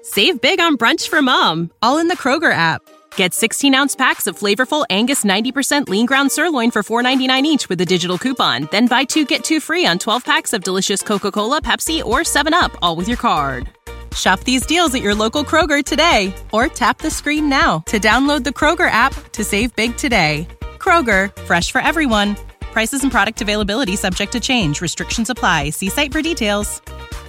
Save big on brunch for mom, all in the Kroger app. Get 16-ounce packs of flavorful Angus 90% lean ground sirloin for $4.99 each with a digital coupon. Then buy 2, get 2 free on 12 packs of delicious Coca-Cola, Pepsi, or 7-Up, all with your card. Shop these deals at your local Kroger today, or tap the screen now to download the Kroger app to save big today. Kroger, fresh for everyone. Prices and product availability subject to change. Restrictions apply. See site for details.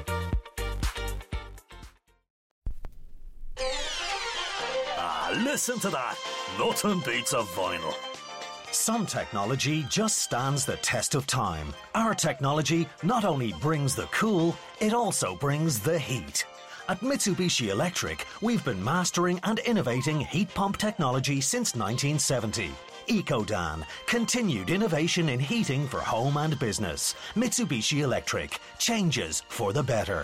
Listen to that. Nothing beats a vinyl. Some technology just stands the test of time. Our technology not only brings the cool, it also brings the heat. At Mitsubishi Electric, we've been mastering and innovating heat pump technology since 1970. EcoDan, continued innovation in heating for home and business. Mitsubishi Electric, changes for the better.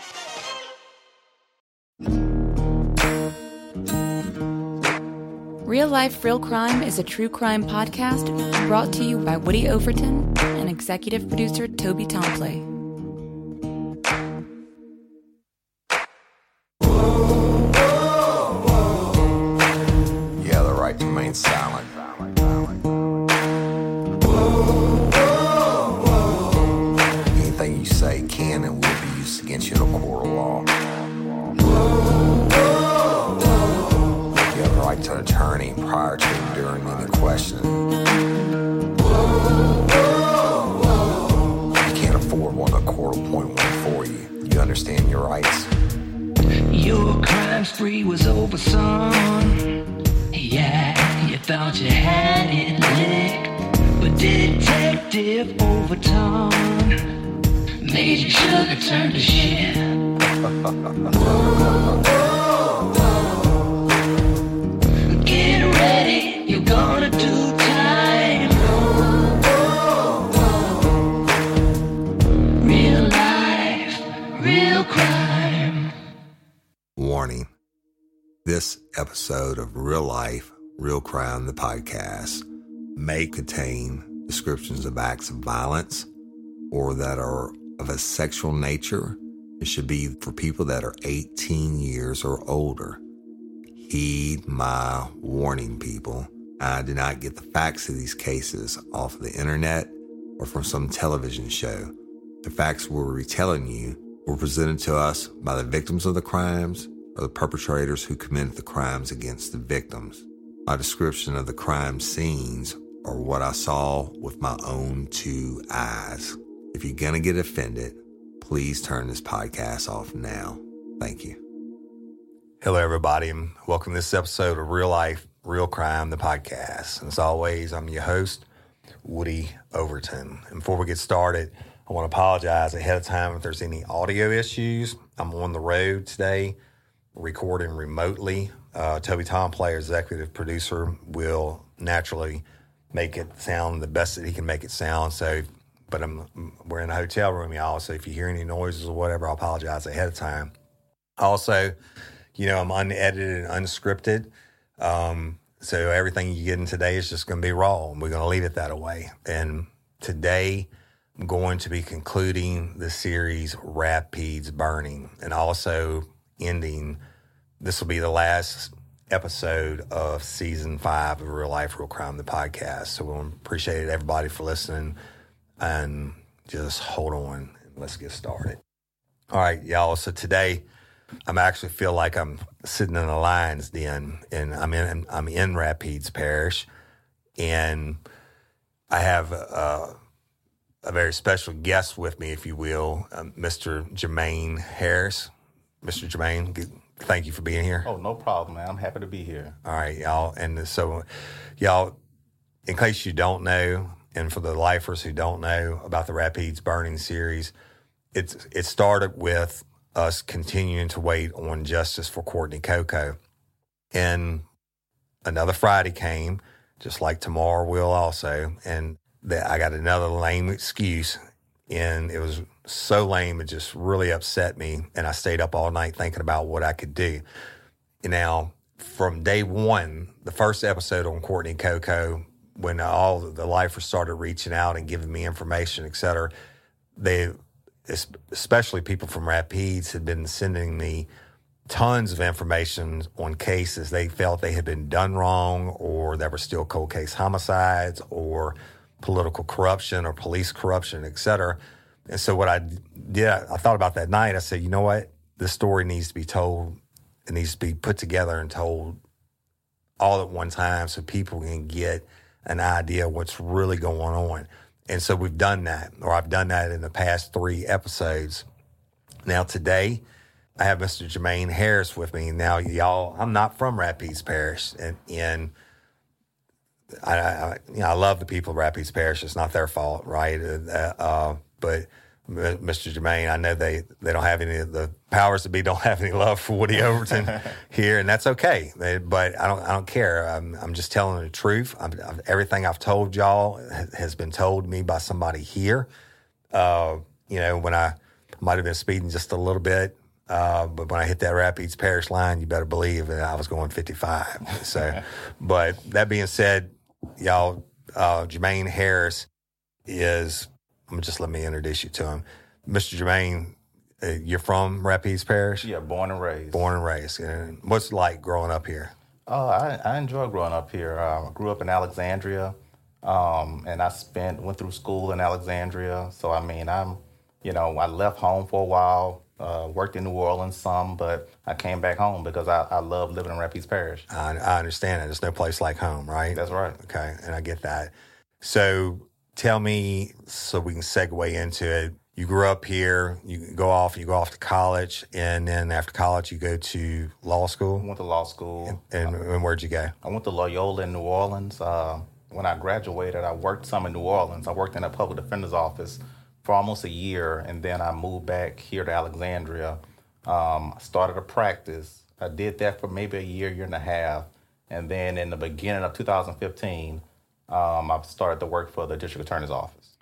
Real Life, Real Crime is a true crime podcast brought to you by Woody Overton and executive producer Toby Tomplay. You have the right to remain silent. Anything you say can and will be used against you in a court of law. You have the right to an attorney prior to and during any questioning. You can't afford one, the court will appoint one for you. You understand your rights? Your crime spree was over, son. Yeah, you thought you had it licked, but Detective Overton made your sugar turn to shit. Get ready, you're gonna do time. Real life, real crime. Warning. This episode of Real Life, Real Crime, the podcast, may contain descriptions of acts of violence or that are of a sexual nature. It should be for people that are 18 years or older. Heed my warning, people. I did not get the facts of these cases off of the internet or from some television show. The facts we're retelling you were presented to us by the victims of the crimes or the perpetrators who committed the crimes against the victims. My description of the crime scenes are what I saw with my own 2 eyes. If you're going to get offended, please turn this podcast off now. Thank you. Hello, everybody, and welcome to this episode of Real Life, Real Crime, the podcast. And as always, I'm your host, Woody Overton. And before we get started, I want to apologize ahead of time if there's any audio issues. I'm on the road today, recording remotely. Toby Tomplay, executive producer, will naturally make it sound the best that he can make it sound. But we're in a hotel room, y'all, so if you hear any noises or whatever, I apologize ahead of time. Also, I'm unedited and unscripted, so everything you get in today is just going to be raw, and we're going to leave it that way. And today, I'm going to be concluding the series Rapides Burning, and also ending. This will be the last episode of Season 5 of Real Life, Real Crime, the podcast. So we appreciate everybody for listening, and just hold on and let's get started. All right, y'all. So today, I'm actually feel like I'm sitting in a lion's den, and I'm in Rapides Parish, and I have a very special guest with me, if you will, Mr. Jermaine Harris. Mr. Jermaine, thank you for being here. Oh, no problem, man. I'm happy to be here. All right, y'all. And so, y'all, in case you don't know, and for the lifers who don't know about the Rapides Burning series, it started with us continuing to wait on justice for Courtney Coco. And another Friday came, just like tomorrow will also, and I got another lame excuse, and it was so lame it just really upset me, and I stayed up all night thinking about what I could do. Now, from day one, the first episode on Courtney Coco, when all the lifers started reaching out and giving me information, et cetera, they, especially people from Rapides, had been sending me tons of information on cases they felt they had been done wrong, or there were still cold case homicides or political corruption or police corruption, et cetera. And so what I did, I thought about that night. I said, you know what? This story needs to be told. It needs to be put together and told all at one time so people can get an idea of what's really going on. And so we've done that, or I've done that in the past 3 episodes. Now today, I have Mr. Jermaine Harris with me. Now, y'all, I'm not from Rapides Parish, and I love the people of Rapides Parish. It's not their fault, right? But Mr. Jermaine, I know they don't have any of the powers to be, don't have any love for Woody Overton here, and that's okay. But I don't care. I'm just telling the truth. Everything I've told y'all has been told me by somebody here. When I might have been speeding just a little bit, but when I hit that Rapides Parish line, you better believe that I was going 55. So, but that being said, y'all, Jermaine Harris is. Let me introduce you to him. Mr. Jermaine, you're from Rapides Parish? Yeah, born and raised. Born and raised. And what's it like growing up here? I enjoy growing up here. I grew up in Alexandria, and I went through school in Alexandria. So, I left home for a while, worked in New Orleans some, but I came back home because I love living in Rapides Parish. I understand it. There's no place like home, right? That's right. Okay, and I get that. So, tell me, so we can segue into it. You grew up here. You go off to college, and then after college, you go to law school. I went to law school. And where'd you go? I went to Loyola in New Orleans. When I graduated, I worked some in New Orleans. I worked in a public defender's office for almost a year, and then I moved back here to Alexandria. I started a practice. I did that for maybe a year and a half, and then in the beginning of 2015. I started to work for the district attorney's office.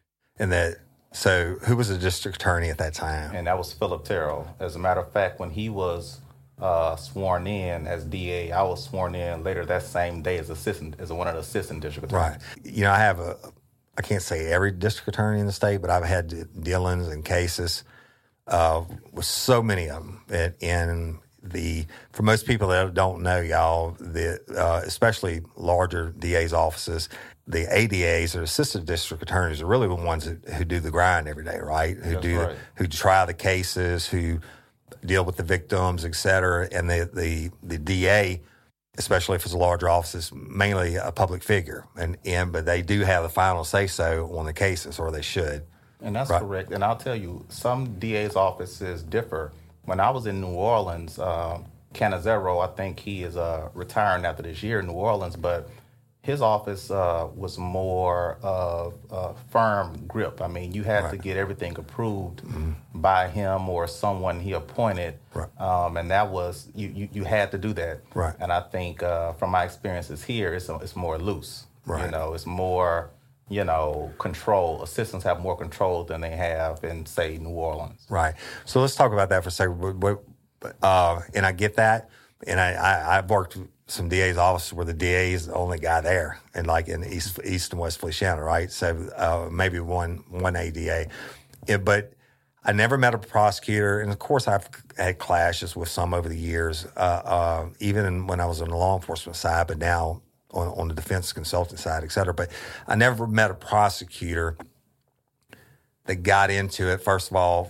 So who was the district attorney at that time? And that was Philip Terrell. As a matter of fact, when he was sworn in as DA, I was sworn in later that same day as one of the assistant district attorneys. Right. I can't say every district attorney in the state, but I've had dealings and cases with so many of them. And for most people that don't know, y'all, especially larger DA's offices, the ADAs or assistant district attorneys are really the ones who do the grind every day, right? Who try the cases, who deal with the victims, et cetera. And the DA, especially if it's a larger office, is mainly a public figure, but they do have the final say so on the cases, or they should. And that's correct. And I'll tell you, some DA's offices differ. When I was in New Orleans, Canizero, I think he is retiring after this year in New Orleans, but his office was more of a firm grip. I mean, you had to get everything approved by him or someone he appointed, and that was, you had to do that. Right. And I think from my experiences here, it's more loose. Right. It's more, control. Assistants have more control than they have in, say, New Orleans. Right. So let's talk about that for a second. And I get that. And I've worked some DA's offices where the DA is the only guy there, and like in East and West Feliciana, right? So maybe one ADA. But I never met a prosecutor, and of course I've had clashes with some over the years, even when I was on the law enforcement side, but now on the defense consultant side, et cetera. But I never met a prosecutor that got into it, first of all,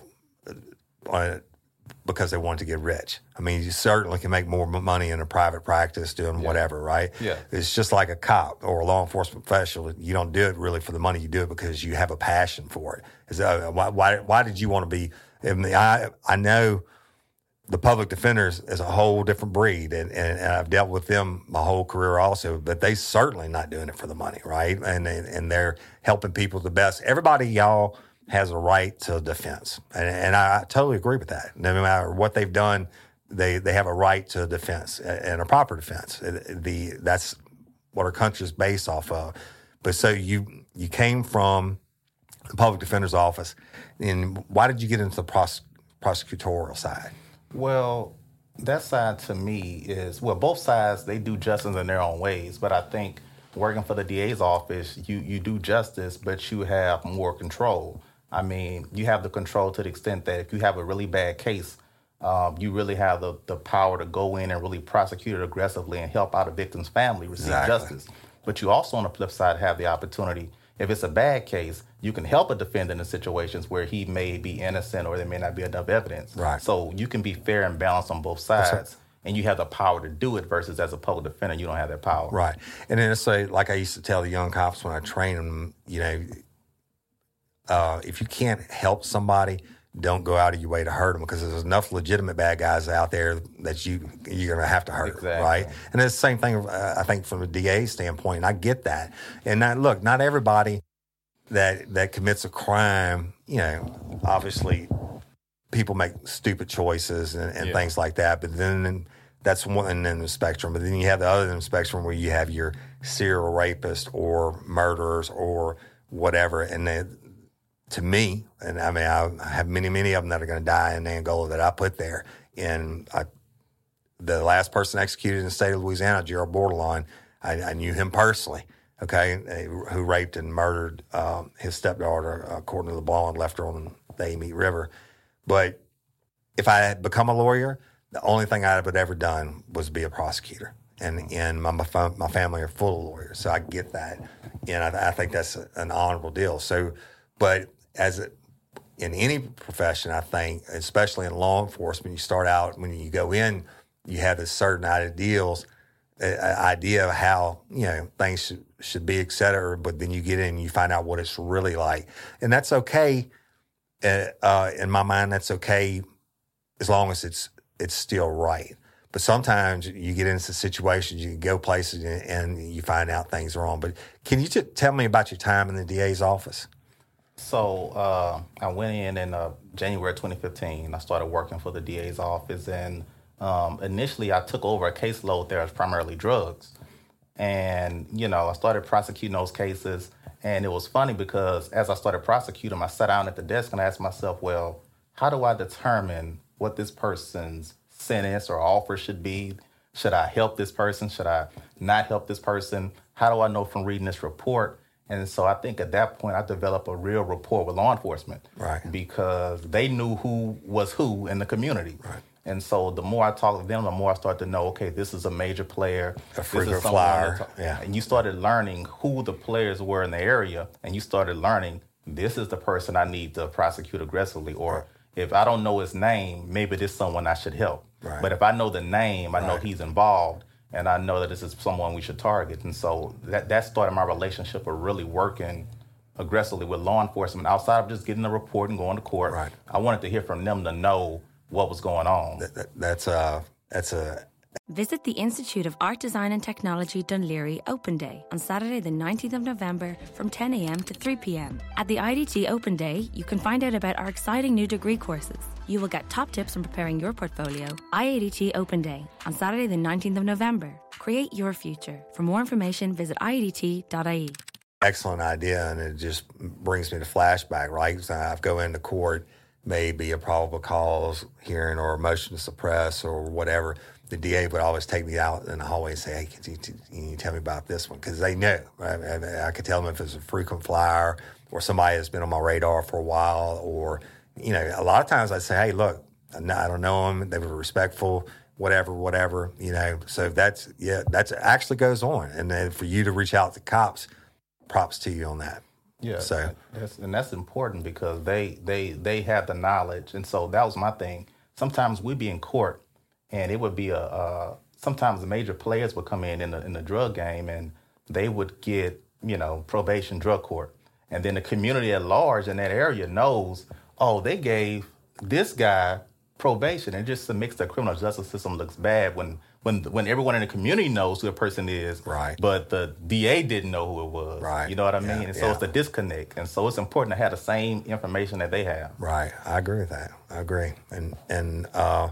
because they wanted to get rich. I mean, you certainly can make more money in a private practice doing whatever, right? Yeah. It's just like a cop or a law enforcement professional. You don't do it really for the money. You do it because you have a passion for it. Why did you want to be? I know the public defenders is a whole different breed, and I've dealt with them my whole career also, but they certainly not doing it for the money, right? And they're helping people the best. Everybody, y'all, has a right to defense. And I totally agree with that. No matter what they've done, they have a right to defense and a proper defense. That's what our country is based off of. But so you came from the public defender's office, and why did you get into the prosecutorial side? Well, that side to me is, both sides, they do justice in their own ways, but I think working for the DA's office, you do justice, but you have more control. I mean, you have the control to the extent that if you have a really bad case, you really have the power to go in and really prosecute it aggressively and help out a victim's family receive justice. But you also, on the flip side, have the opportunity, if it's a bad case, you can help a defendant in situations where he may be innocent or there may not be enough evidence. Right. So you can be fair and balanced on both sides. And you have the power to do it versus as a public defender, you don't have that power. Right. And then it's like I used to tell the young cops when I train them, you know, if you can't help somebody, don't go out of your way to hurt them, because there's enough legitimate bad guys out there that you're going to have to hurt, right? And it's the same thing, I think, from a DA standpoint, and I get that. And not everybody that commits a crime, you know, obviously people make stupid choices and things like that, but then that's one end of the spectrum. But then you have the other end of the spectrum where you have your serial rapists or murderers or whatever, and to me, and I mean, I have many of them that are going to die in Angola that I put there. And the last person executed in the state of Louisiana, Gerald Bordelon, I knew him personally, okay, who raped and murdered his stepdaughter, according to the blonde, left her on the Amite River. But if I had become a lawyer, the only thing I would ever done was be a prosecutor. And my family are full of lawyers, so I get that. And I think that's an honorable deal. So, but in any profession, I think, especially in law enforcement, you start out, when you go in, you have this certain idea of how, you know, things should be, et cetera, but then you get in and you find out what it's really like. And that's okay. In my mind, that's okay as long as it's still right. But sometimes you get into situations, you go places and you find out things are wrong. But can you tell me about your time in the DA's office? So I went in January 2015. I started working for the DA's office, and initially I took over a caseload there as primarily drugs. And, you know, I started prosecuting those cases, and it was funny because as I started prosecuting them, I sat down at the desk and I asked myself, well, how do I determine what this person's sentence or offer should be? Should I help this person? Should I not help this person? How do I know from reading this report? And so I think at that point, I developed a real rapport with law enforcement, right? Because they knew who was who in the community. Right. And so the more I talked to them, the more I started to know, okay, this is a major player. A frequent flyer. And you started learning who the players were in the area, and you started learning, this is the person I need to prosecute aggressively. Or if I don't know his name, maybe this is someone I should help. Right. But if I know the name, I know he's involved, and I know that this is someone we should target. And so that started my relationship of really working aggressively with law enforcement outside of just getting a report and going to court. Right. I wanted to hear from them to know what was going on. That's a Visit the Institute of Art, Design and Technology Dún Laoghaire Open Day on Saturday the 19th of November from 10 a.m. to 3 p.m. At the IDT Open Day, you can find out about our exciting new degree courses. You will get top tips on preparing your portfolio. IADT Open Day on Saturday the 19th of November. Create your future. For more information, visit iadt.ie. Excellent idea, and it just brings me to flashback, right? So I go into court, maybe a probable cause hearing or a motion to suppress or whatever. The DA would always take me out in the hallway and say, hey, can you tell me about this one? Because they know. Right? I could tell them if it's a frequent flyer or somebody that's been on my radar for a while, or, you know, a lot of times I'd say, hey, look, I don't know them. They were respectful, whatever, you know. So that's actually goes on. And then for you to reach out to cops, props to you on that. Yeah, so that's important because they have the knowledge. And so that was my thing. Sometimes we'd be in court, and it would be sometimes the major players would come in the drug game, and they would get, you know, probation, drug court. And then the community at large in that area knows, oh, they gave this guy probation. It just makes the criminal justice system looks bad when everyone in the community knows who a person is, right? But the DA didn't know who it was, right? You know what I mean? And so it's the disconnect, and so it's important to have the same information that they have. Right, I agree with that. I agree, and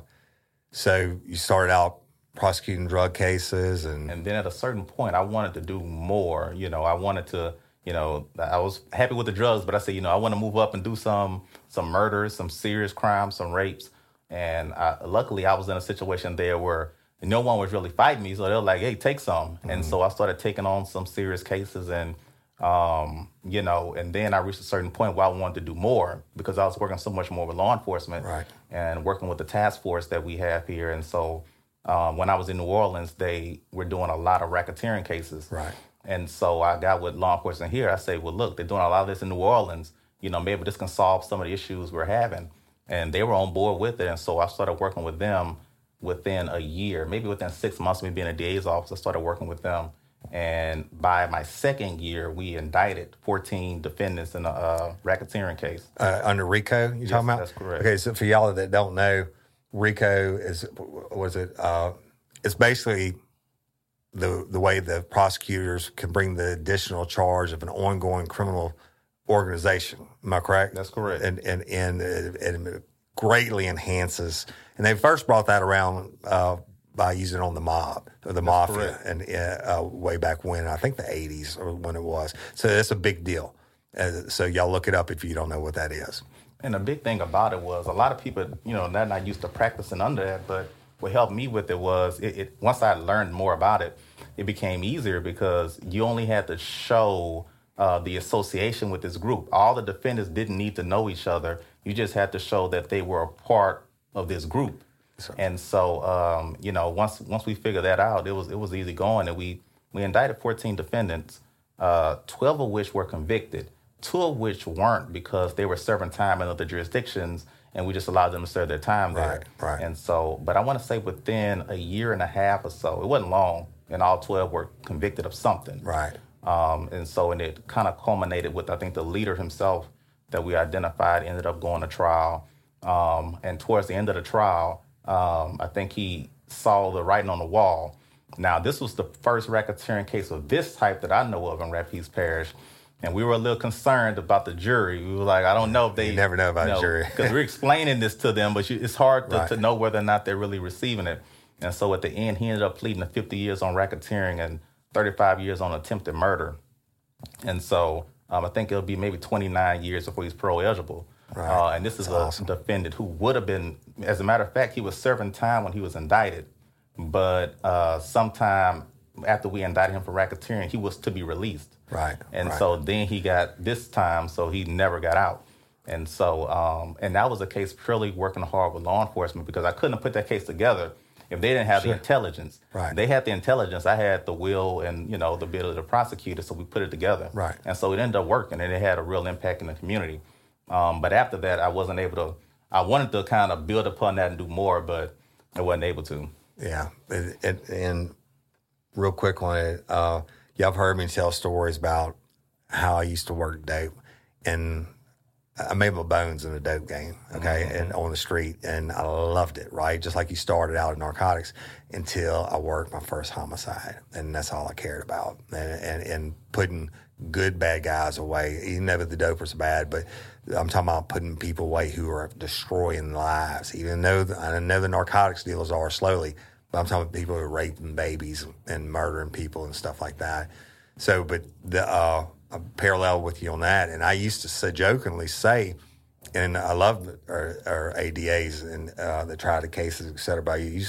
so you started out prosecuting drug cases, and then at a certain point, I wanted to do more. You know, I wanted to. You know, I was happy with the drugs, but I said, you know, I want to move up and do some murders, some serious crimes, some rapes. And luckily, I was in a situation there where no one was really fighting me. So they were like, hey, take some. Mm-hmm. And so I started taking on some serious cases. And And then I reached a certain point where I wanted to do more because I was working so much more with law enforcement and working with the task force that we have here. And so when I was in New Orleans, they were doing a lot of racketeering cases. Right. And so I got with law enforcement here. I say, well, look, they're doing a lot of this in New Orleans. Maybe this can solve some of the issues we're having. And they were on board with it. And so I started working with them within a year, maybe within 6 months of me being in the DA's office. I started working with them. And by my second year, we indicted 14 defendants in a racketeering case. Under RICO, you're talking about? That's correct. Okay, so for y'all that don't know, RICO it's basically the way the prosecutors can bring the additional charge of an ongoing criminal organization. Am I correct? That's correct. And it greatly enhances. And they first brought that around by using it on the mob or the mafia, and way back when, I think the 80s or when it was. So that's a big deal. So y'all look it up if you don't know what that is. And the big thing about it was a lot of people, they're not used to practicing under that, but what helped me with it was it once I learned more about it, it became easier because you only had to show the association with this group. All the defendants didn't need to know each other. You just had to show that they were a part of this group. And so, once we figured that out, it was easy going. And we indicted 14 defendants, 12 of which were convicted, 2 of which weren't because they were serving time in other jurisdictions, and we just allowed them to serve their time there. Right. And so, but I want to say within a year and a half or so, it wasn't long, and all 12 were convicted of something. Right. And it kind of culminated with, I think, the leader himself that we identified ended up going to trial. And towards the end of the trial, I think he saw the writing on the wall. Now, this was the first racketeering case of this type that I know of in Rapides Parish. And we were a little concerned about the jury. We were like, I don't know if they... You never know about the jury. Because we're explaining this to them, but it's hard to know whether or not they're really receiving it. And so at the end, he ended up pleading to 50 years on racketeering and 35 years on attempted murder. And so I think it'll be maybe 29 years before he's parole eligible. Right. And this is a defendant who would have been, as a matter of fact, he was serving time when he was indicted. But sometime after we indicted him for racketeering, he was to be released. Right. And so then he got this time, so he never got out. And so, and that was a case purely working hard with law enforcement because I couldn't have put that case together if they didn't have the intelligence. Right. They had the intelligence. I had the will and, the ability to prosecute it, so we put it together. Right. And so it ended up working, and it had a real impact in the community. But after that, I wasn't able to, I wanted to kind of build upon that and do more, but I wasn't able to. Yeah. And real quick on it, y'all have heard me tell stories about how I used to work dope, and I made my bones in a dope game, okay, and on the street, and I loved it, right? Just like you started out in narcotics until I worked my first homicide, and that's all I cared about, and putting good bad guys away. You know that the dopers are bad, but I'm talking about putting people away who are destroying lives, even though I know the narcotics dealers are slowly, but I'm talking about people who are raping babies and murdering people and stuff like that. So, but I parallel with you on that, and I used to jokingly say, and I love our ADAs and that try the cases, et cetera, by you,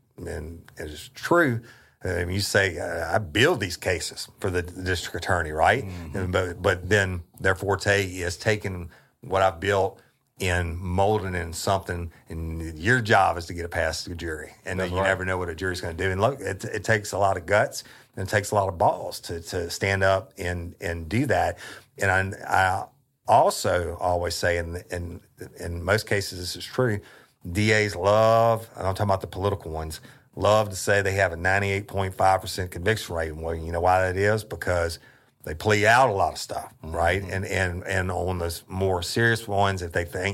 and it's true. You say, I build these cases for the district attorney, right? Mm-hmm. But then their forte is taking what I've built and molding it in something, and your job is to get it past the jury. And then you never know what a jury's going to do. And look, it takes a lot of guts and it takes a lot of balls to stand up and do that. And I also always say, in most cases this is true, DAs love, and I'm talking about the political ones, love to say they have a 98.5% conviction rate. Well, you know why that is? Because they plea out a lot of stuff, right? And on those more serious ones, if they think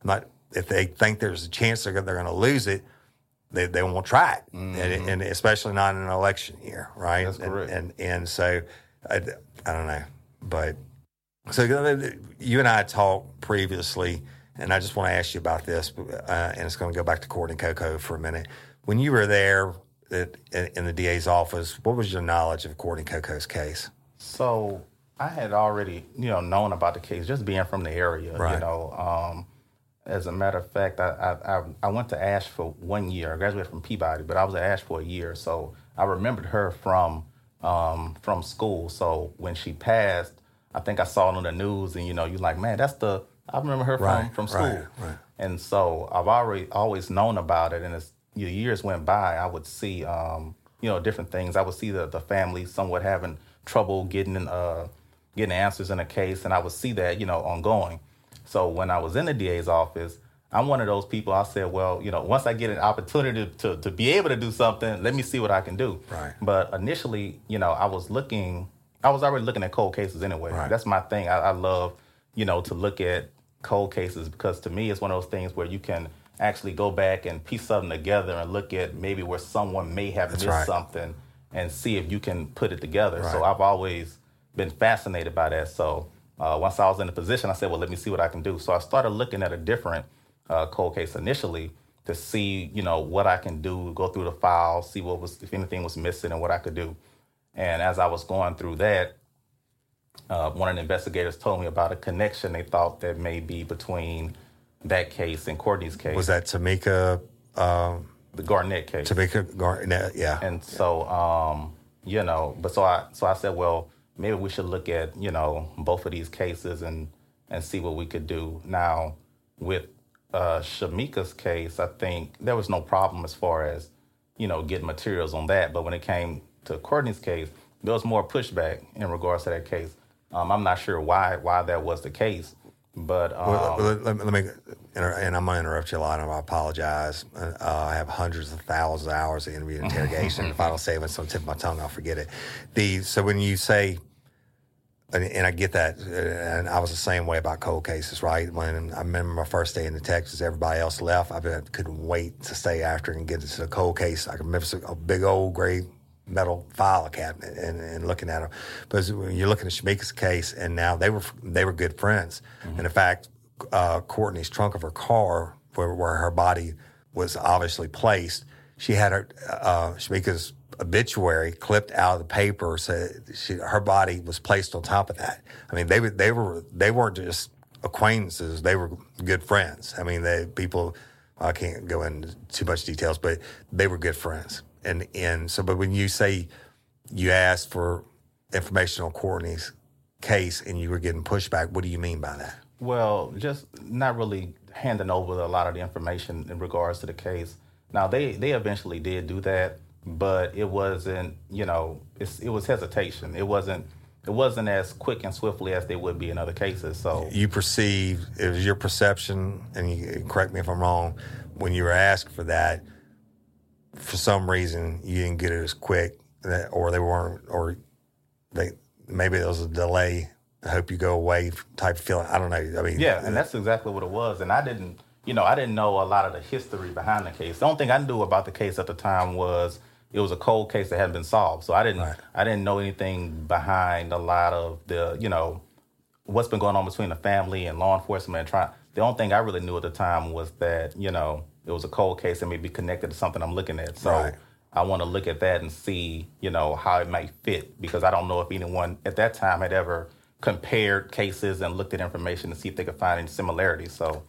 there's a chance they're going to lose it, they won't try it, and especially not in an election year, right? That's correct. And so I don't know, but so you and I talked previously, and I just want to ask you about this, and it's going to go back to Courtney Coco for a minute. When you were there in the DA's office, what was your knowledge of Courtney Coco's case? So I had already, known about the case, just being from the area, right. As a matter of fact, I went to Ash for 1 year. I graduated from Peabody, but I was at Ash for a year. So I remembered her from school. So when she passed, I think I saw it on the news, and, you're like, man, I remember her from school. Right. And so I've always known about it, and as years went by, I would see, different things. I would see the family somewhat having trouble getting answers in a case, and I would see that, ongoing. So when I was in the DA's office, I'm one of those people. I said, well, once I get an opportunity to be able to do something, let me see what I can do. Right. But initially, I was already looking at cold cases anyway. Right. That's my thing. I love, to look at cold cases, because to me, it's one of those things where you can actually go back and piece something together and look at maybe where someone may have missed something and see if you can put it together. Right. So I've always been fascinated by that. So once I was in the position, I said, well, let me see what I can do. So I started looking at a different cold case initially to see, what I can do, go through the file, see if anything was missing and what I could do. And as I was going through that, one of the investigators told me about a connection they thought that may be between that case and Courtney's case. Was that Tamika? The Garnett case. Tamika Garnett, yeah. And so, but so I said, well, maybe we should look at, both of these cases and see what we could do. Now, with Shamika's case, I think there was no problem as far as, getting materials on that. But when it came to Courtney's case, there was more pushback in regards to that case. I'm not sure why that was the case, but let me, and I'm going to interrupt you a lot, and I apologize. I have hundreds of thousands of hours of interview interrogation. If I don't say it, it's on the tip of my tongue, I'll forget it. So when you say, and I get that, and I was the same way about cold cases, right? When I remember my first day in Texas, everybody else left. I couldn't wait to stay after and get into the cold case. I can remember a big old gray metal file cabinet and looking at them. But when you're looking at Shamika's case, and now they were good friends. Mm-hmm. And in fact, Courtney's trunk of her car, where her body was obviously placed, she had Shamika's obituary clipped out of the paper, so her body was placed on top of that. I mean, they weren't just acquaintances; they were good friends. I mean, I can't go into too much details, but they were good friends. And so, but when you say you asked for information on Courtney's case and you were getting pushback, what do you mean by that? Well, just not really handing over a lot of the information in regards to the case. Now, they eventually did do that, but it wasn't, it was hesitation. It wasn't as quick and swiftly as they would be in other cases. So you perceived, it was your perception, and you correct me if I'm wrong, when you were asked for that, for some reason you didn't get it as quick, or they weren't, or maybe there was a delay. I hope you go away type of feeling. I don't know. I mean, yeah, and that's exactly what it was. And I didn't know a lot of the history behind the case. The only thing I knew about the case at the time was it was a cold case that hadn't been solved. So I didn't know anything behind a lot of the, what's been going on between the family and law enforcement. The only thing I really knew at the time was that, it was a cold case and may be connected to something I'm looking at. So I want to look at that and see, how it might fit, because I don't know if anyone at that time had ever compared cases and looked at information to see if they could find any similarities. So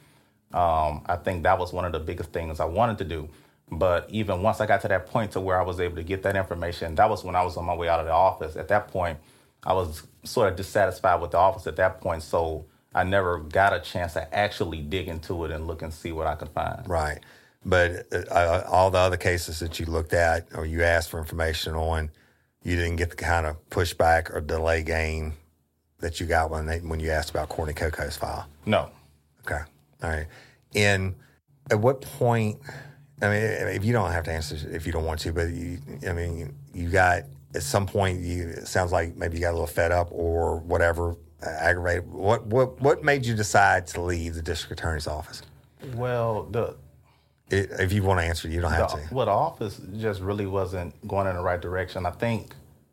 I think that was one of the biggest things I wanted to do. But even once I got to that point to where I was able to get that information, that was when I was on my way out of the office. At that point, I was sort of dissatisfied with the office at that point. So I never got a chance to actually dig into it and look and see what I could find. Right. But all the other cases that you looked at or you asked for information on, you didn't get the kind of pushback or delay game that you got when you asked about Courtney Coco's file? No. Okay. All right. And at what point, I mean, if you don't have to answer if you don't want to, but you got, at some point, it sounds like maybe you got a little fed up or whatever, aggravated. What made you decide to leave the district attorney's office? Well, if you want to answer, you don't have to. Well, the office just really wasn't going in the right direction. I think,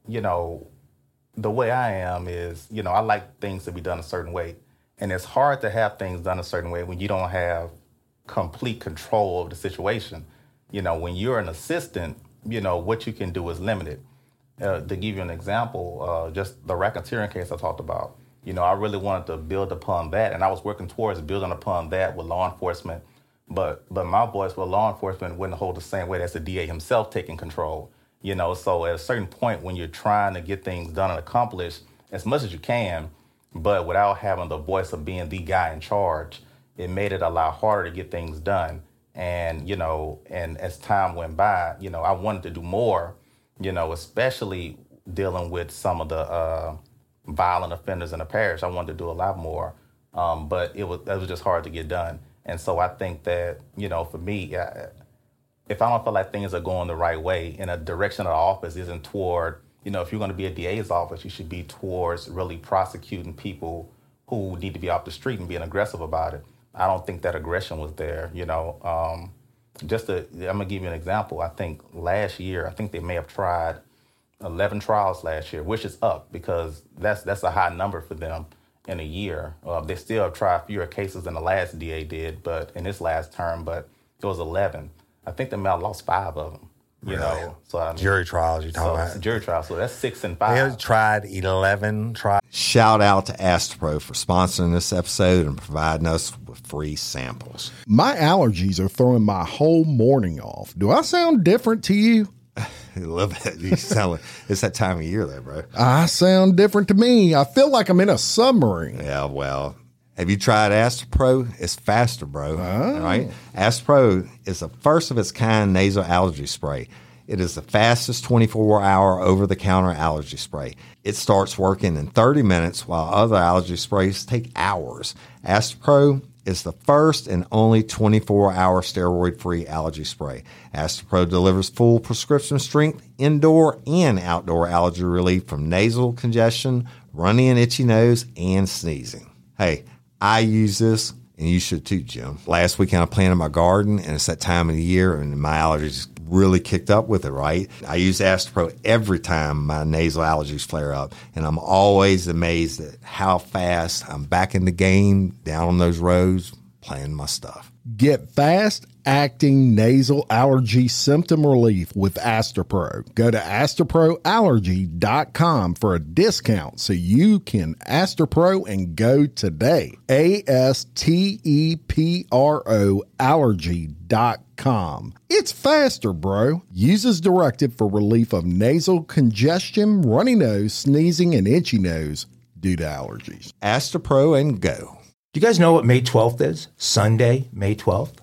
the way I am is, I like things to be done a certain way. And it's hard to have things done a certain way when you don't have complete control of the situation. When you're an assistant, what you can do is limited. To give you an example, just the racketeering case I talked about, I really wanted to build upon that. And I was working towards building upon that with law enforcement. But my voice with law enforcement wouldn't hold the same weight as the DA himself taking control. So at a certain point when you're trying to get things done and accomplished as much as you can, But without having the voice of being the guy in charge, it made it a lot harder to get things done. And, and as time went by, I wanted to do more, especially dealing with some of the violent offenders in the parish. I wanted to do a lot more, but it was just hard to get done. And so I think that, for me, if I don't feel like things are going the right way and a direction of the office isn't toward, if you're going to be a DA's office, you should be towards really prosecuting people who need to be off the street and being aggressive about it. I don't think that aggression was there, I'm going to give you an example. I think last year, they may have tried 11 trials last year, which is up because that's a high number for them in a year. They still have tried fewer cases than the last DA did, but in this last term, but it was 11. I think they may have lost 5 of them. So jury trials you're talking about. Jury trials, so that's 6 and 5. They have tried 11 trials. Shout out to Astepro for sponsoring this episode and providing us with free samples. My allergies are throwing my whole morning off. Do I sound different to you? A little bit. You sound like it's that time of year, though, bro. I sound different to me. I feel like I'm in a submarine. Yeah, well, have you tried Astepro? It's faster, bro. All right? Astepro is the first of its kind nasal allergy spray. It is the fastest 24-hour over-the-counter allergy spray. It starts working in 30 minutes while other allergy sprays take hours. Astepro is the first and only 24-hour steroid-free allergy spray. Astepro delivers full prescription strength, indoor and outdoor allergy relief from nasal congestion, runny and itchy nose, and sneezing. Hey, I use this, and you should too, Jim. Last weekend I planted my garden, and it's that time of the year, and my allergies really kicked up with it, right? I use Astepro every time my nasal allergies flare up, and I'm always amazed at how fast I'm back in the game, down on those roads, playing my stuff. Get fast-acting nasal allergy symptom relief with Astepro. Go to AsteproAllergy.com for a discount so you can Astepro and go today. ASTEPRO allergy.com. It's faster, bro. Use as directed for relief of nasal congestion, runny nose, sneezing, and itchy nose due to allergies. Astepro and go. Do you guys know what May 12th is? Sunday, May 12th?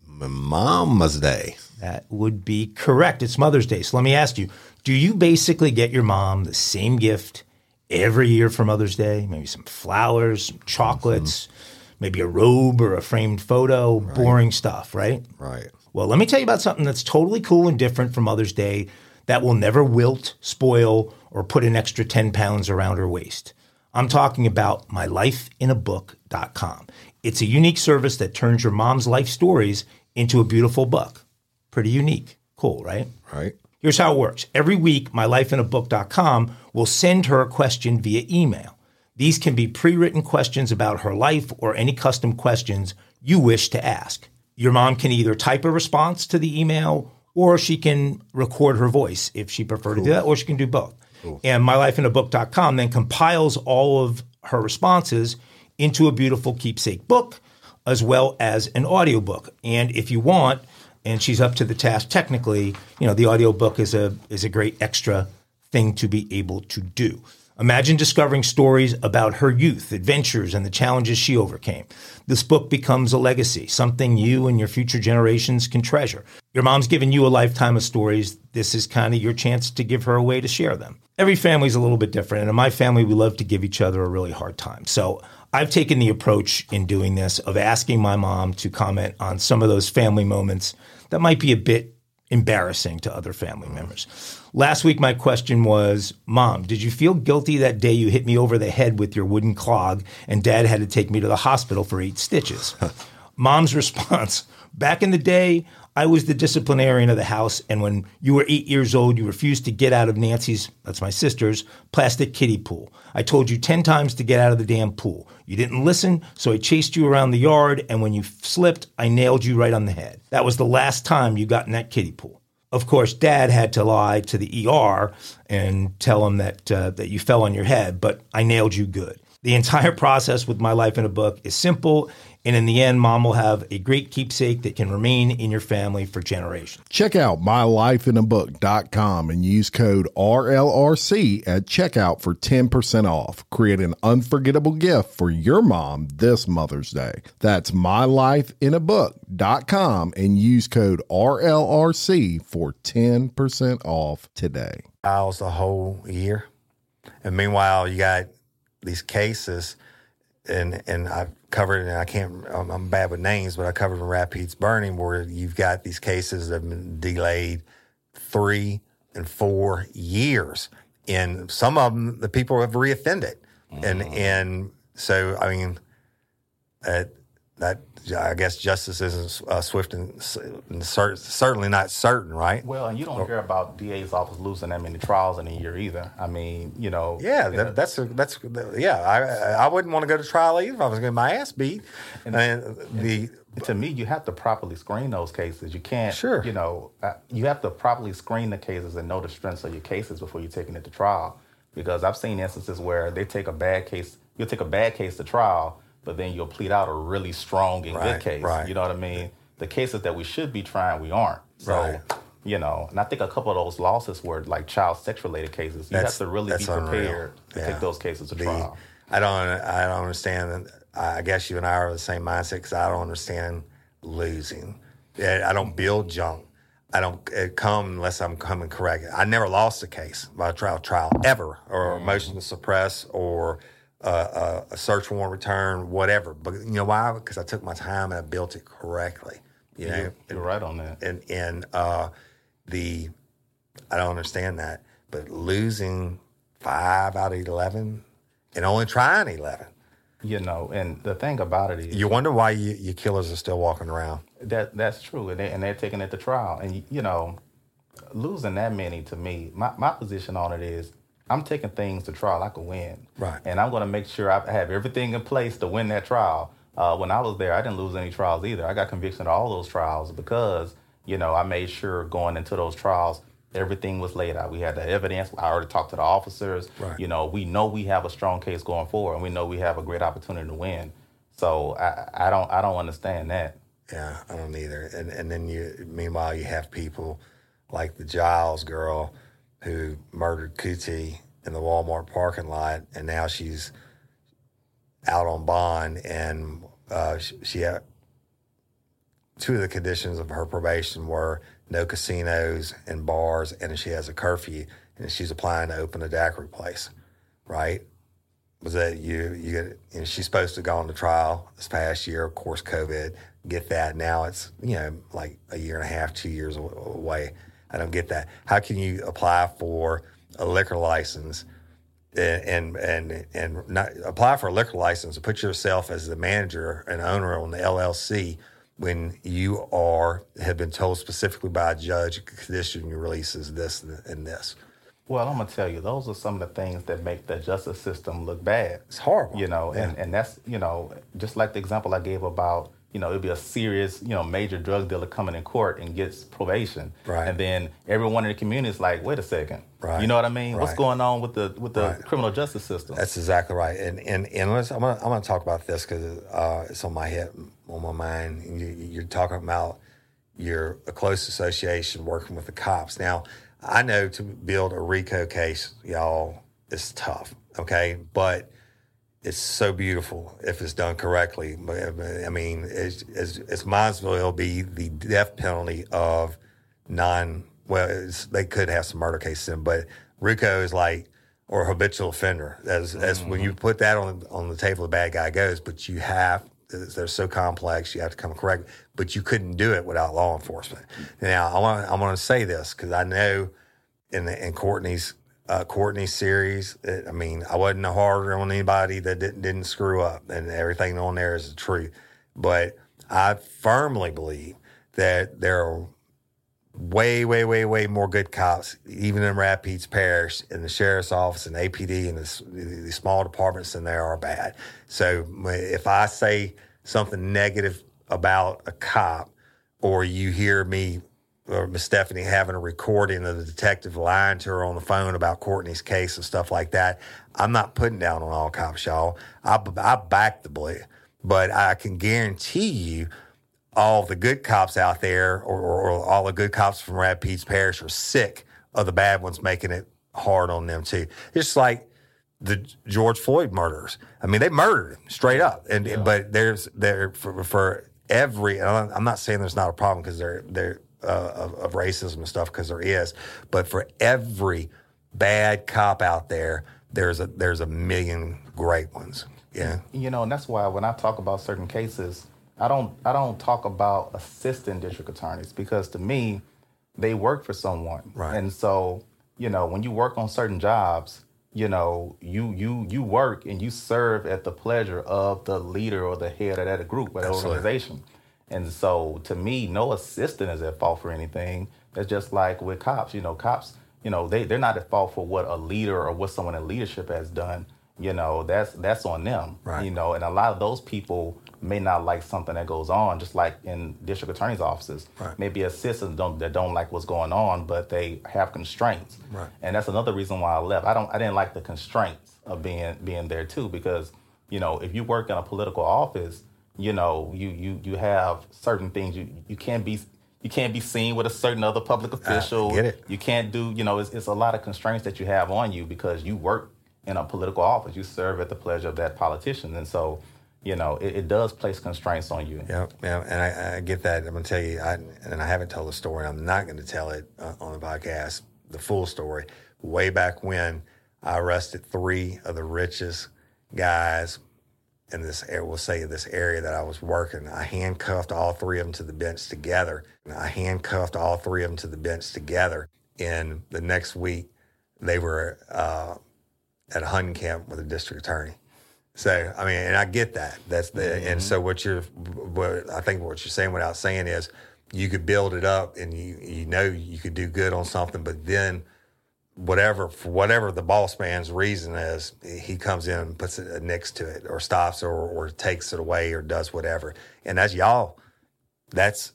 Mama's Day. That would be correct. It's Mother's Day. So let me ask you, do you basically get your mom the same gift every year for Mother's Day? Maybe some flowers, some chocolates, maybe a robe or a framed photo, boring stuff, right? Right. Well, let me tell you about something that's totally cool and different for Mother's Day that will never wilt, spoil, or put an extra 10 pounds around her waist. I'm talking about mylifeinabook.com. It's a unique service that turns your mom's life stories into a beautiful book. Pretty unique. Cool, right? Right. Here's how it works. Every week, mylifeinabook.com will send her a question via email. These can be pre-written questions about her life or any custom questions you wish to ask. Your mom can either type a response to the email or she can record her voice if she prefers to do that, or she can do both. Cool. And mylifeinabook.com then compiles all of her responses into a beautiful keepsake book as well as an audiobook. And if you want, and she's up to the task technically, the audiobook is a great extra thing to be able to do. Imagine discovering stories about her youth, adventures, and the challenges she overcame. This book becomes a legacy, something you and your future generations can treasure. Your mom's given you a lifetime of stories. This is kind of your chance to give her a way to share them. Every family's a little bit different, and in my family, we love to give each other a really hard time. So I've taken the approach in doing this of asking my mom to comment on some of those family moments that might be a bit embarrassing to other family members. Last week, my question was, Mom, did you feel guilty that day you hit me over the head with your wooden clog and Dad had to take me to the hospital for 8 stitches? Mom's response, back in the day, I was the disciplinarian of the house, and when you were 8 years old, you refused to get out of Nancy's, that's my sister's, plastic kiddie pool. I told you 10 times to get out of the damn pool. You didn't listen, so I chased you around the yard, and when you slipped, I nailed you right on the head. That was the last time you got in that kiddie pool. Of course, Dad had to lie to the ER and tell him that you fell on your head, but I nailed you good. The entire process with My Life in a Book is simple, and in the end, Mom will have a great keepsake that can remain in your family for generations. Check out mylifeinabook.com and use code RLRC at checkout for 10% off. Create an unforgettable gift for your mom this Mother's Day. That's mylifeinabook.com and use code RLRC for 10% off today. Trials the whole year. And meanwhile, you got these cases, and I've covered, and I'm bad with names, but I covered in Rapides Burning, where you've got these cases that have been delayed 3 and 4 years. And some of them, the people have reoffended. And so, I mean, that I guess justice isn't swift and certainly not certain, right? Well, and you don't hear about DA's office losing that many trials in a year either. I mean, you know. Yeah, I wouldn't want to go to trial either if I was getting my ass beat. To me, you have to properly screen those cases. You can't, Sure. you know, you have to properly screen the cases and know the strengths of your cases before you're taking it to trial. Because I've seen instances where they take a bad case, you'll take a bad case to trial, but then you'll plead out a really strong and good case. Right. You know what I mean? The cases that we should be trying, we aren't. So, you know, and I think a couple of those losses were like child sex-related cases. You have to really be prepared to take those cases to trial. I don't understand. I guess you and I are the same mindset, because I don't understand losing. I don't build junk. I don't come unless I'm coming correct. I never lost a case by a trial ever, or motion to suppress, or a search warrant return, whatever. But you know why? Because I took my time and I built it correctly. You know, you're right on that. And I don't understand that. But losing 5 out of 11 and only trying 11. You know, and the thing about it is, you wonder why your killers are still walking around. That's true, and they're taking it to trial. And you know, losing that many, to me, my position on it is, I'm taking things to trial I can win. Right. And I'm going to make sure I have everything in place to win that trial. When I was there, I didn't lose any trials either. I got conviction of all those trials because, you know, I made sure going into those trials, everything was laid out. We had the evidence. I already talked to the officers. Right. You know, we know we have a strong case going forward, and we know we have a great opportunity to win. So I don't understand that. Yeah, I don't either. And then meanwhile, you have people like the Giles girl who murdered Kuti in the Walmart parking lot, and now she's out on bond, and she had 2 of the conditions of her probation were no casinos and bars, and she has a curfew, and she's applying to open a daiquiri place, right? Was that she's supposed to go on to trial this past year, of course, COVID, get that. Now it's, you know, like a year and a half, 2 years away. I don't get that. How can you apply for a liquor license and not apply for a liquor license and put yourself as the manager and owner on the LLC when you have been told specifically by a judge, condition your release is this and this? Well, I'm going to tell you, those are some of the things that make the justice system look bad. It's horrible. You know, yeah. and that's, you know, just like the example I gave about, you know, it'd be a serious, you know, major drug dealer coming in court and gets probation. Right. And then everyone in the community is like, wait a second. Right. You know what I mean? Right. What's going on with the Right. criminal justice system? That's exactly right. And I'm gonna talk about this because it's on my mind. You're talking about a close association working with the cops. Now, I know to build a RICO case, y'all, is tough. Okay, but it's so beautiful if it's done correctly. I mean, it's Minesville, it'll be the death penalty of they could have some murder cases in, but RICO is like, or habitual offender. As when you put that on the table, the bad guy goes, but they're so complex, you have to come correct, but you couldn't do it without law enforcement. Now, I want to say this, because I know in Courtney's series, I mean, I wasn't harder on anybody that didn't screw up, and everything on there is the truth. But I firmly believe that there are way, way, way, way more good cops, even in Rapides Parish, in the sheriff's office and APD and the small departments than there are bad. So if I say something negative about a cop, or you hear me or Miss Stephanie having a recording of the detective lying to her on the phone about Courtney's case and stuff like that. I'm not putting down on all cops, y'all. I back the blue. But I can guarantee you all the good cops out there or all the good cops from Rapides Parish are sick of the bad ones making it hard on them too. It's like the George Floyd murderers. I mean, they murdered him straight up. But there's for every, and I'm not saying there's not a problem because they're of racism and stuff, because there is, but for every bad cop out there, there's a million great ones. Yeah. You know, and that's why when I talk about certain cases, I don't talk about assistant district attorneys, because to me, they work for someone. Right. And so, you know, when you work on certain jobs, you know, you work and you serve at the pleasure of the leader or the head of that group or that organization. And so to me, no assistant is at fault for anything. It's just like with cops, you know, they're not at fault for what a leader or what someone in leadership has done. You know, that's on them. Right. You know, and a lot of those people may not like something that goes on, just like in district attorney's offices. Right. Maybe assistants that don't like what's going on, but they have constraints. Right. And that's another reason why I left. I didn't like the constraints of being there too, because, you know, if you work in a political office, you know, you have certain things you can't be seen with a certain other public official. Get it. You can't do, you know, it's a lot of constraints that you have on you because you work in a political office. You serve at the pleasure of that politician. And so, you know, it does place constraints on you. Yeah, and I get that. I'm going to tell you, and I haven't told the story. I'm not going to tell it on the podcast, the full story. Way back when, I arrested 3 of the richest guys in this area, we'll say this area that I was working. I handcuffed all 3 of them to the bench together. And the next week, they were at a hunting camp with a district attorney. So, I mean, and I get that. That's the, and so what I think what you're saying without saying is you could build it up and you know you could do good on something, but then for whatever the boss man's reason is, he comes in and puts a nix to it or stops or takes it away or does whatever. And that's y'all, that's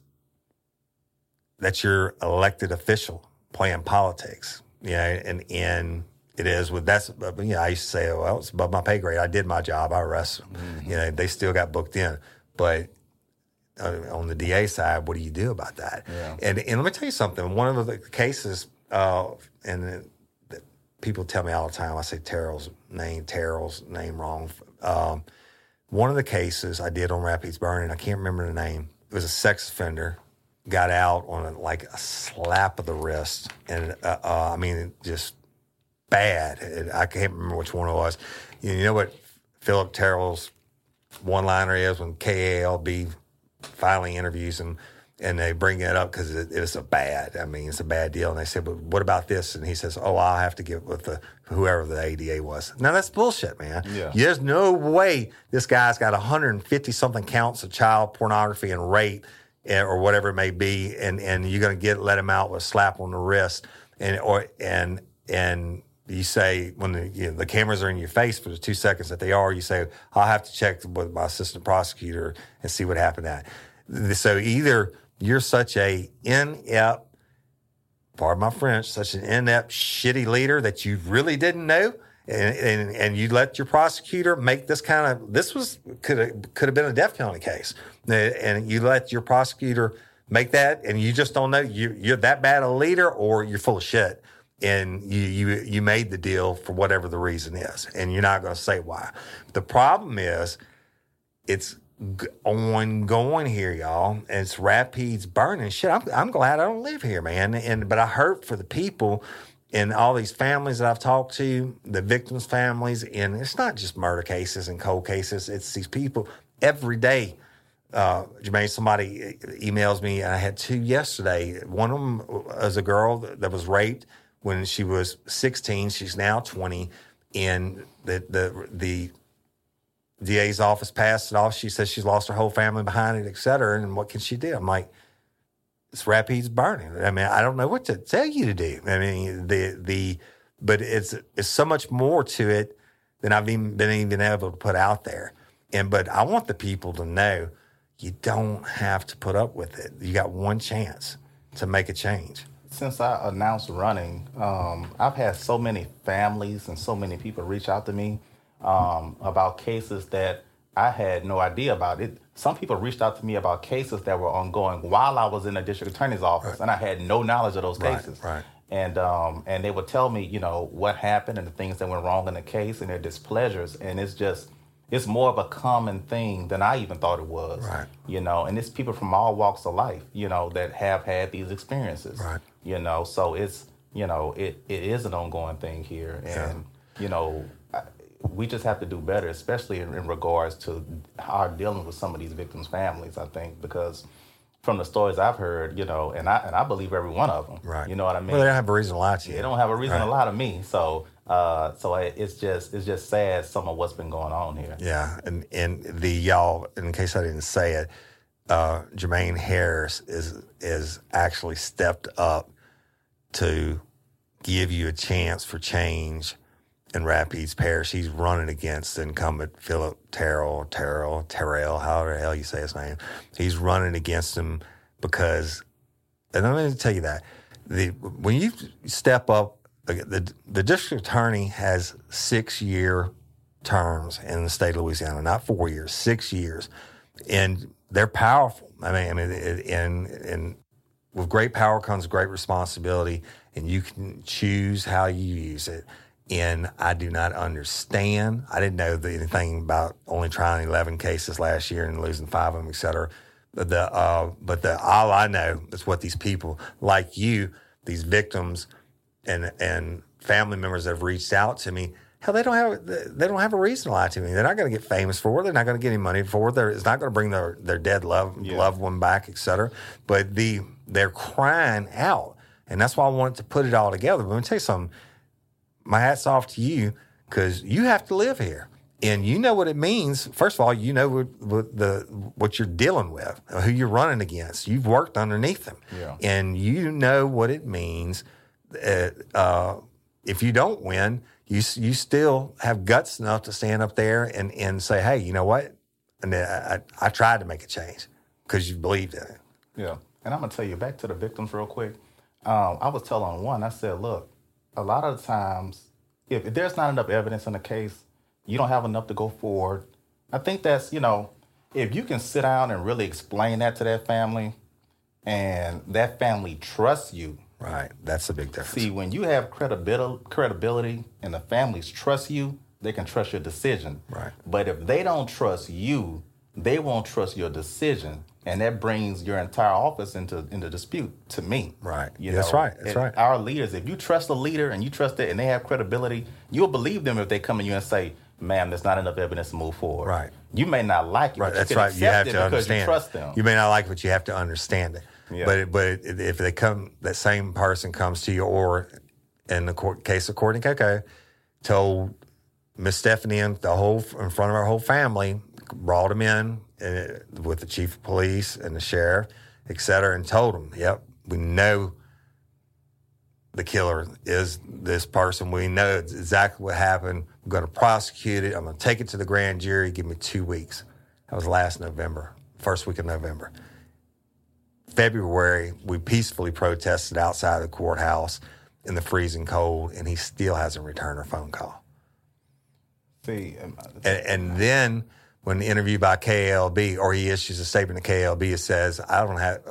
your elected official playing politics, you know, and it is with that's, you know, I used to say, well, it's above my pay grade. I did my job. I arrested them. Mm-hmm. You know, they still got booked in. But on the DA side, what do you do about that? Yeah. And let me tell you something. One of the cases, and people tell me all the time, I say Terrell's name wrong. One of the cases I did on Rapides Burning, I can't remember the name. It was a sex offender, got out on a slap of the wrist. And, I mean, just bad. I can't remember which one it was. You know what Philip Terrell's one-liner is when KALB finally interviews him, and they bring it up because it was it's a bad deal. And they said, but what about this? And he says, I'll have to get with whoever the ADA was. Now, that's bullshit, man. Yeah. There's no way this guy's got 150-something counts of child pornography and rape or whatever it may be, and you're going to let him out with a slap on the wrist. And you say, when the cameras are in your face for the 2 seconds that they are, you say, I'll have to check with my assistant prosecutor and see what happened to that. So either you're such a inept, pardon my French, such an inept, shitty leader that you really didn't know, and you let your prosecutor make this could have been a death penalty case, and you let your prosecutor make that, and you just don't know you're that bad a leader, or you're full of shit. And you made the deal for whatever the reason is, and you're not going to say why. The problem is, it's ongoing here, y'all. And it's Rapides burning. Shit, I'm glad I don't live here, man. But I hurt for the people and all these families that I've talked to, the victims' families, and it's not just murder cases and cold cases. It's these people every day. Jermaine, somebody emails me, and I had 2 yesterday. One of them was a girl that was raped when she was 16. She's now 20, and the DA's office passed it off. She says she's lost her whole family behind it, et cetera, and what can she do? I'm like, it's Rapides burning. I mean, I don't know what to tell you to do. I mean, but it's so much more to it than I've even been able to put out there. But I want the people to know you don't have to put up with it. You got one chance. to make a change? Since I announced running, I've had so many families and so many people reach out to me about cases that I had no idea about. Some people reached out to me about cases that were ongoing while I was in the district attorney's office, and I had no knowledge of those cases. Right. And they would tell me, what happened and the things that went wrong in the case and their displeasures, and it's more of a common thing than I even thought it was. Right. And it's people from all walks of life, that have had these experiences. Right. So it's, it is an ongoing thing here. And, we just have to do better, especially in regards to our dealing with some of these victims' families, I think, because from the stories I've heard, and I believe every one of them. Right. You know what I mean? Well, they don't have a reason to lie to you. They don't have a reason to lie to me. So it's just sad some of what's been going on here. Yeah, and y'all, in case I didn't say it, Jermaine Harris is actually stepped up to give you a chance for change in Rapides Parish. He's running against the incumbent Philip Terrell, however the hell you say his name. He's running against him because, and I'm going to tell you that, when you step up, the district attorney has 6-year terms in the state of Louisiana, not 4 years, 6 years. And they're powerful. I mean, and with great power comes great responsibility, and you can choose how you use it. And I do not understand. I didn't know anything about only trying 11 cases last year and losing 5 of them, et cetera. But all I know is what these people like you, these victims and family members that have reached out to me. Hell, they don't have a reason to lie to me. They're not going to get famous for it. They're not going to get any money for it. It's not going to bring their dead loved one back, et cetera. But they're crying out, and that's why I wanted to put it all together. But let me tell you something. My hat's off to you, because you have to live here, and you know what it means. First of all, you know what you're dealing with, who you're running against. You've worked underneath them, and you know what it means. If you don't win, you still have guts enough to stand up there and say, hey, you know what? And I tried to make a change because you believed in it. Yeah, and I'm gonna tell you, back to the victims real quick. I was telling one, I said, look, a lot of the times, if there's not enough evidence in a case, you don't have enough to go forward. I think that's, if you can sit down and really explain that to that family, and that family trusts you. Right, that's a big difference. See, when you have credibility and the families trust you, they can trust your decision. Right. But if they don't trust you, they won't trust your decision. And that brings your entire office into dispute, to me. Right. That's right. That's right. Our leaders, if you trust a leader and you trust it and they have credibility, you'll believe them if they come to you and say, ma'am, there's not enough evidence to move forward. Right. You may not like it, right. but That's you can right. You have to understand. You trust them. You may not like it, but you have to understand it. Yeah. But if that same person comes to you, or in the case of Courtney Coco, told Miss Stephanie in front of our whole family, brought him in with the chief of police and the sheriff, et cetera, and told him, yep, we know the killer is this person. We know exactly what happened. We're going to prosecute it. I'm going to take it to the grand jury. Give me 2 weeks. That was last November, first week of November. February, we peacefully protested outside the courthouse in the freezing cold, and he still hasn't returned a phone call. See, and then when interviewed by KLB, or he issues a statement to KLB, it says, "I don't have.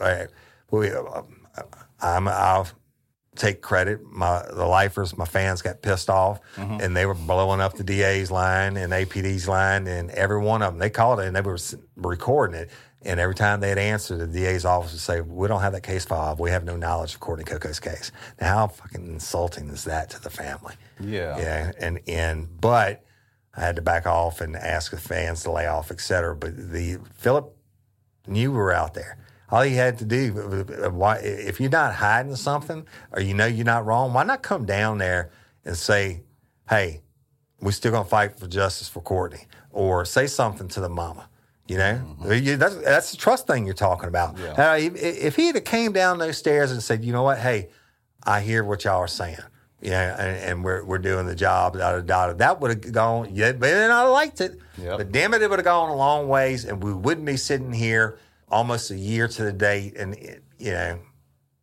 I'll take credit. The lifers, my fans got pissed off, and they were blowing up the DA's line and APD's line, and every one of them. They called it, and they were recording it. And every time they'd answer, the DA's office would say, we don't have that case filed. We have no knowledge of Courtney Coco's case. Now, how fucking insulting is that to the family? Yeah. Yeah. But I had to back off and ask the fans to lay off, et cetera. But Philip knew we were out there. All he had to do, if you're not hiding something or you know you're not wrong, why not come down there and say, hey, we're still going to fight for justice for Courtney, or say something to the mama. You know, that's the trust thing you're talking about. Yeah. If he had came down those stairs and said, you know what, hey, I hear what y'all are saying, and we're doing the job, that would have gone, but then I liked it. Yep. But damn it would have gone a long ways, and we wouldn't be sitting here almost a year to the date, and,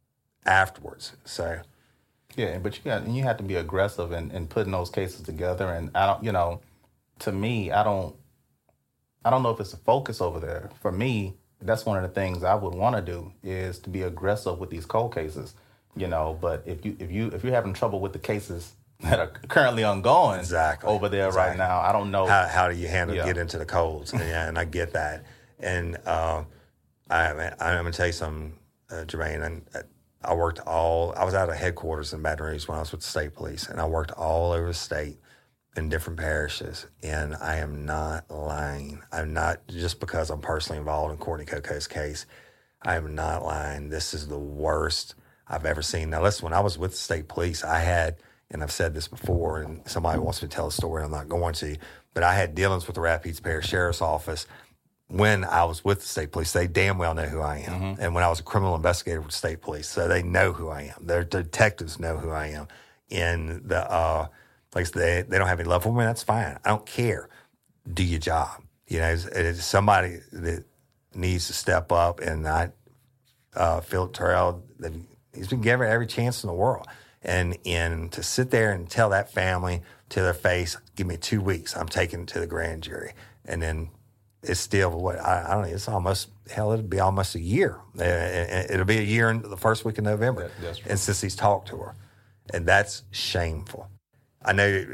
afterwards. So, yeah, but you have to be aggressive in putting those cases together. And I don't, to me, I don't know if it's a focus over there. For me, that's one of the things I would want to do is to be aggressive with these cold cases. But if you're having trouble with the cases that are currently ongoing over there right now, I don't know how do you get into the colds. And I get that. And I'm gonna tell you something, Jermaine. I was out of headquarters in Baton Rouge when I was with the state police, and I worked all over the state in different parishes, and I am not lying. I'm not, just because I'm personally involved in Courtney Coco's case, I am not lying. This is the worst I've ever seen. Now listen, when I was with the state police, I had, and I've said this before, and somebody wants me to tell a story, I'm not going to, but I had dealings with the Rapides Parish Sheriff's Office when I was with the state police. They damn well know who I am. Mm-hmm. And when I was a criminal investigator with the state police, so they know who I am. Their detectives know who I am. And like they don't have any love for me, that's fine. I don't care. Do your job. It's somebody that needs to step up, and Philip Terrell, he's been given every chance in the world. And to sit there and tell that family to their face, give me 2 weeks, I'm taking it to the grand jury. And then it's still, I don't know, it's almost, it'll be almost a year. It'll be a year in the first week of November. That's right. And since he's talked to her. And that's shameful. I know,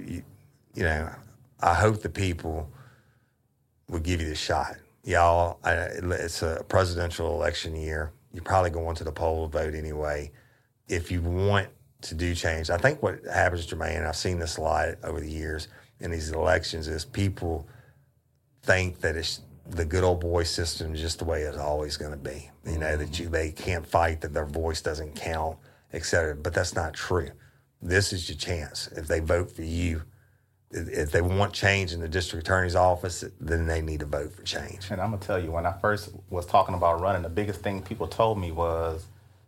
I hope the people would give you the shot. Y'all, it's a presidential election year. You're probably going to the poll to vote anyway. If you want to do change, I think what happens, Jermaine, I've seen this a lot over the years in these elections, is people think that it's the good old boy system is just the way it's always going to be. That they can't fight, that their voice doesn't count, et cetera. But that's not true. This is your chance. If they vote for you, if they want change in the district attorney's office, then they need to vote for change. And I'm going to tell you, when I first was talking about running, the biggest thing people told me was,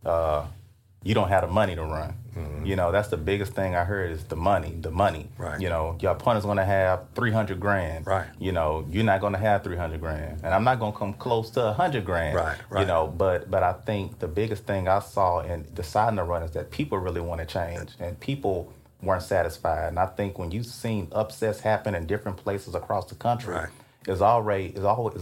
you don't have the money to run. Mm-hmm. That's the biggest thing I heard is the money. Right. Your opponent's going to have $300 grand. Right. You're not going to have $300 grand. And I'm not going to come close to $100 grand. Right. But I think the biggest thing I saw in deciding to run is that people really want to change, and people weren't satisfied. And I think when you've seen upsets happen in different places across the country, right, it's always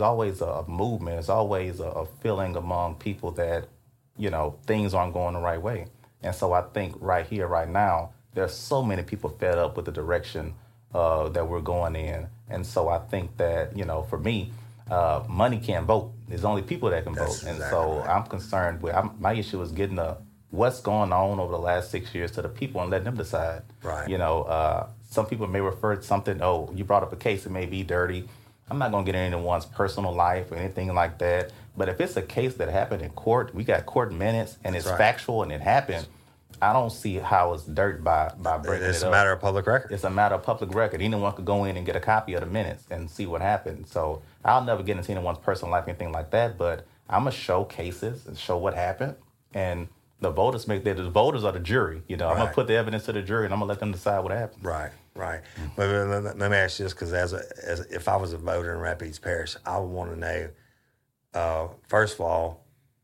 a movement. It's always a feeling among people that, things aren't going the right way. And so I think right here, right now, there's so many people fed up with the direction that we're going in. And so I think that, for me, money can't vote. There's only people that can vote. And so right, I'm concerned with, my issue is getting what's going on over the last 6 years to the people and letting them decide. Right. Some people may refer to something, you brought up a case, it may be dirty. I'm not going to get into anyone's personal life or anything like that. But if it's a case that happened in court, we got court minutes, and it's factual and it happened, I don't see how it's dirt by breaking it up. It's a matter of public record. It's a matter of public record. Anyone could go in and get a copy of the minutes and see what happened. So I'll never get into anyone's personal life or anything like that, but I'm going to show cases and show what happened. And the voters the voters are the jury. I'm going to put the evidence to the jury, and I'm going to let them decide what happened. Right. Mm-hmm. But let me ask you this, because as if I was a voter in Rapides Parish, I would want to know, first of all,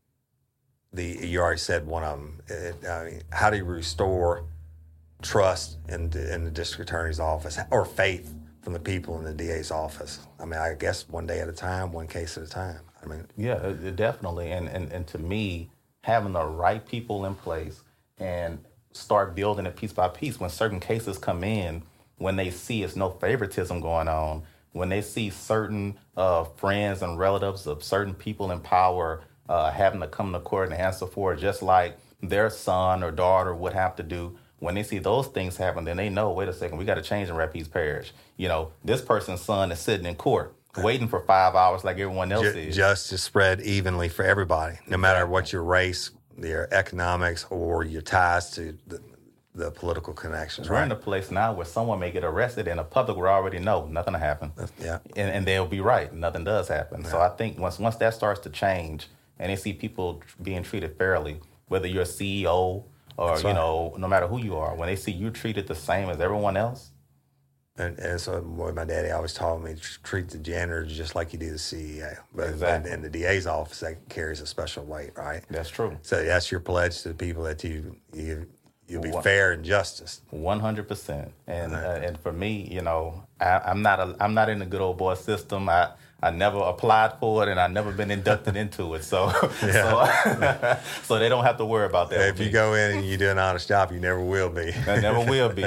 you already said one of them. How do you restore trust in the district attorney's office, or faith from the people in the DA's office? I guess one day at a time, one case at a time. Yeah, definitely. And to me, having the right people in place and start building it piece by piece. When certain cases come in, when they see it's no favoritism going on, when they see certain friends and relatives of certain people in power having to come to court and answer for it, just like their son or daughter would have to do, when they see those things happen, then they know, wait a second, we got to change in Rapides Parish. This person's son is sitting in court waiting for 5 hours like everyone else is. Justice spread evenly for everybody, no matter what your race, your economics, or your ties to the political connections. We're in a place now where someone may get arrested and the public will already know nothing will happen. Yeah. And they'll be right. Nothing does happen. Yeah. So I think once that starts to change and they see people being treated fairly, whether you're a CEO or, no matter who you are, when they see you treated the same as everyone else, And so what my daddy always taught me, treat the janitor just like you do the CEO. But Exactly. in the DA's office, that carries a special weight, right? That's true. So that's your pledge to the people that you'll be fair and justice. 100%. And for me, you know, I'm not in the good old boy system. I never applied for it, and I've never been inducted into it. So so they don't have to worry about that. If you go in and you do an honest job, you never will be. I never will be.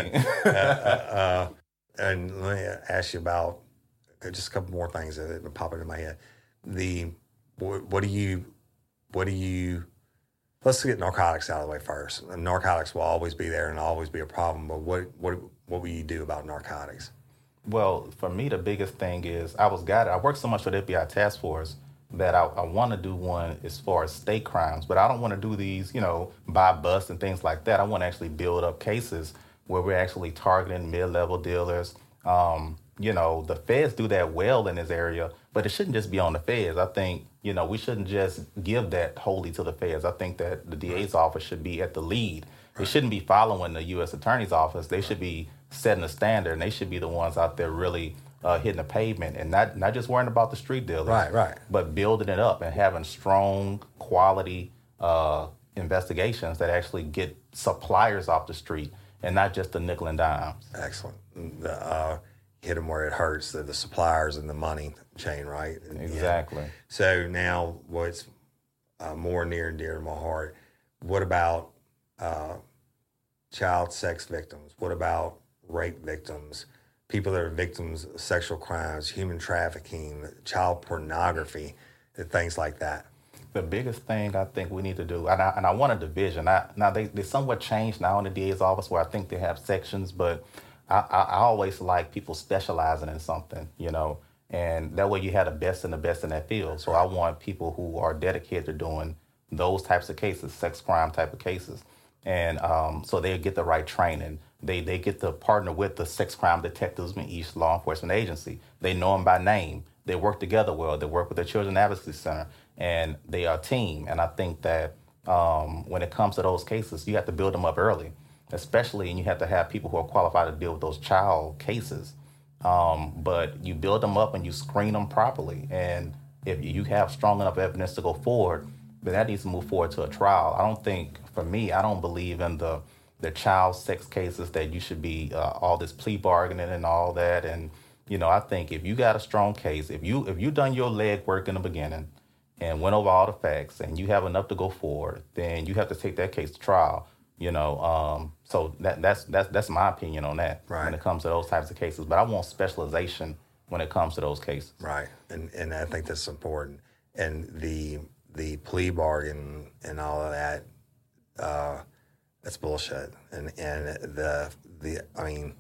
And let me ask you about just a couple more things that pop into my head. What do you? Let's get narcotics out of the way first. Narcotics will always be there and always be a problem. But what will you do about narcotics? Well, for me, the biggest thing is I work so much for the FBI task force that I want to do one as far as state crimes, but I don't want to do these, you know, buy bust and things like that. I want to actually build up cases where we're actually targeting mid-level dealers. You know, the feds do that well in this area, but it shouldn't just be on the feds. I think, you know, we shouldn't just give that wholly to the feds. I think that the DA's office should be at the lead. It shouldn't be following the U.S. Attorney's office. They should be setting a standard, and they should be the ones out there really hitting the pavement and not just worrying about the street dealers. Right. But building it up and having strong quality investigations that actually get suppliers off the street and not just the nickel and dimes. Excellent. Hit them where it hurts, the suppliers and the money chain, right? Exactly. Yeah. So now what's more near and dear to my heart, what about child sex victims? What about rape victims? People that are victims of sexual crimes, human trafficking, child pornography, and things like that. The biggest thing I think we need to do, and I want a division. Now they somewhat changed now in the DA's office where I think they have sections, but I always like people specializing in something, you know, and that way you have the best in that field. So I want people who are dedicated to doing those types of cases, sex crime type of cases. And so they get the right training. They get to partner with the sex crime detectives in each law enforcement agency. They know them by name. They work together well. They work with the Children's Advocacy Center, and they are a team. And I think that when it comes to those cases, you have to build them up early, especially, and you have to have people who are qualified to deal with those child cases. But you build them up and you screen them properly. And if you have strong enough evidence to go forward, then that needs to move forward to a trial. I don't believe in the child sex cases that you should be all this plea bargaining and all that. And, you know, I think if you got a strong case, if you done your leg work in the beginning and went over all the facts and you have enough to go forward, then you have to take that case to trial. You know, so that's my opinion on that when it comes to those types of cases. But I want specialization when it comes to those cases. Right, and I think that's important. And the plea bargain and all of that, that's bullshit. And I mean,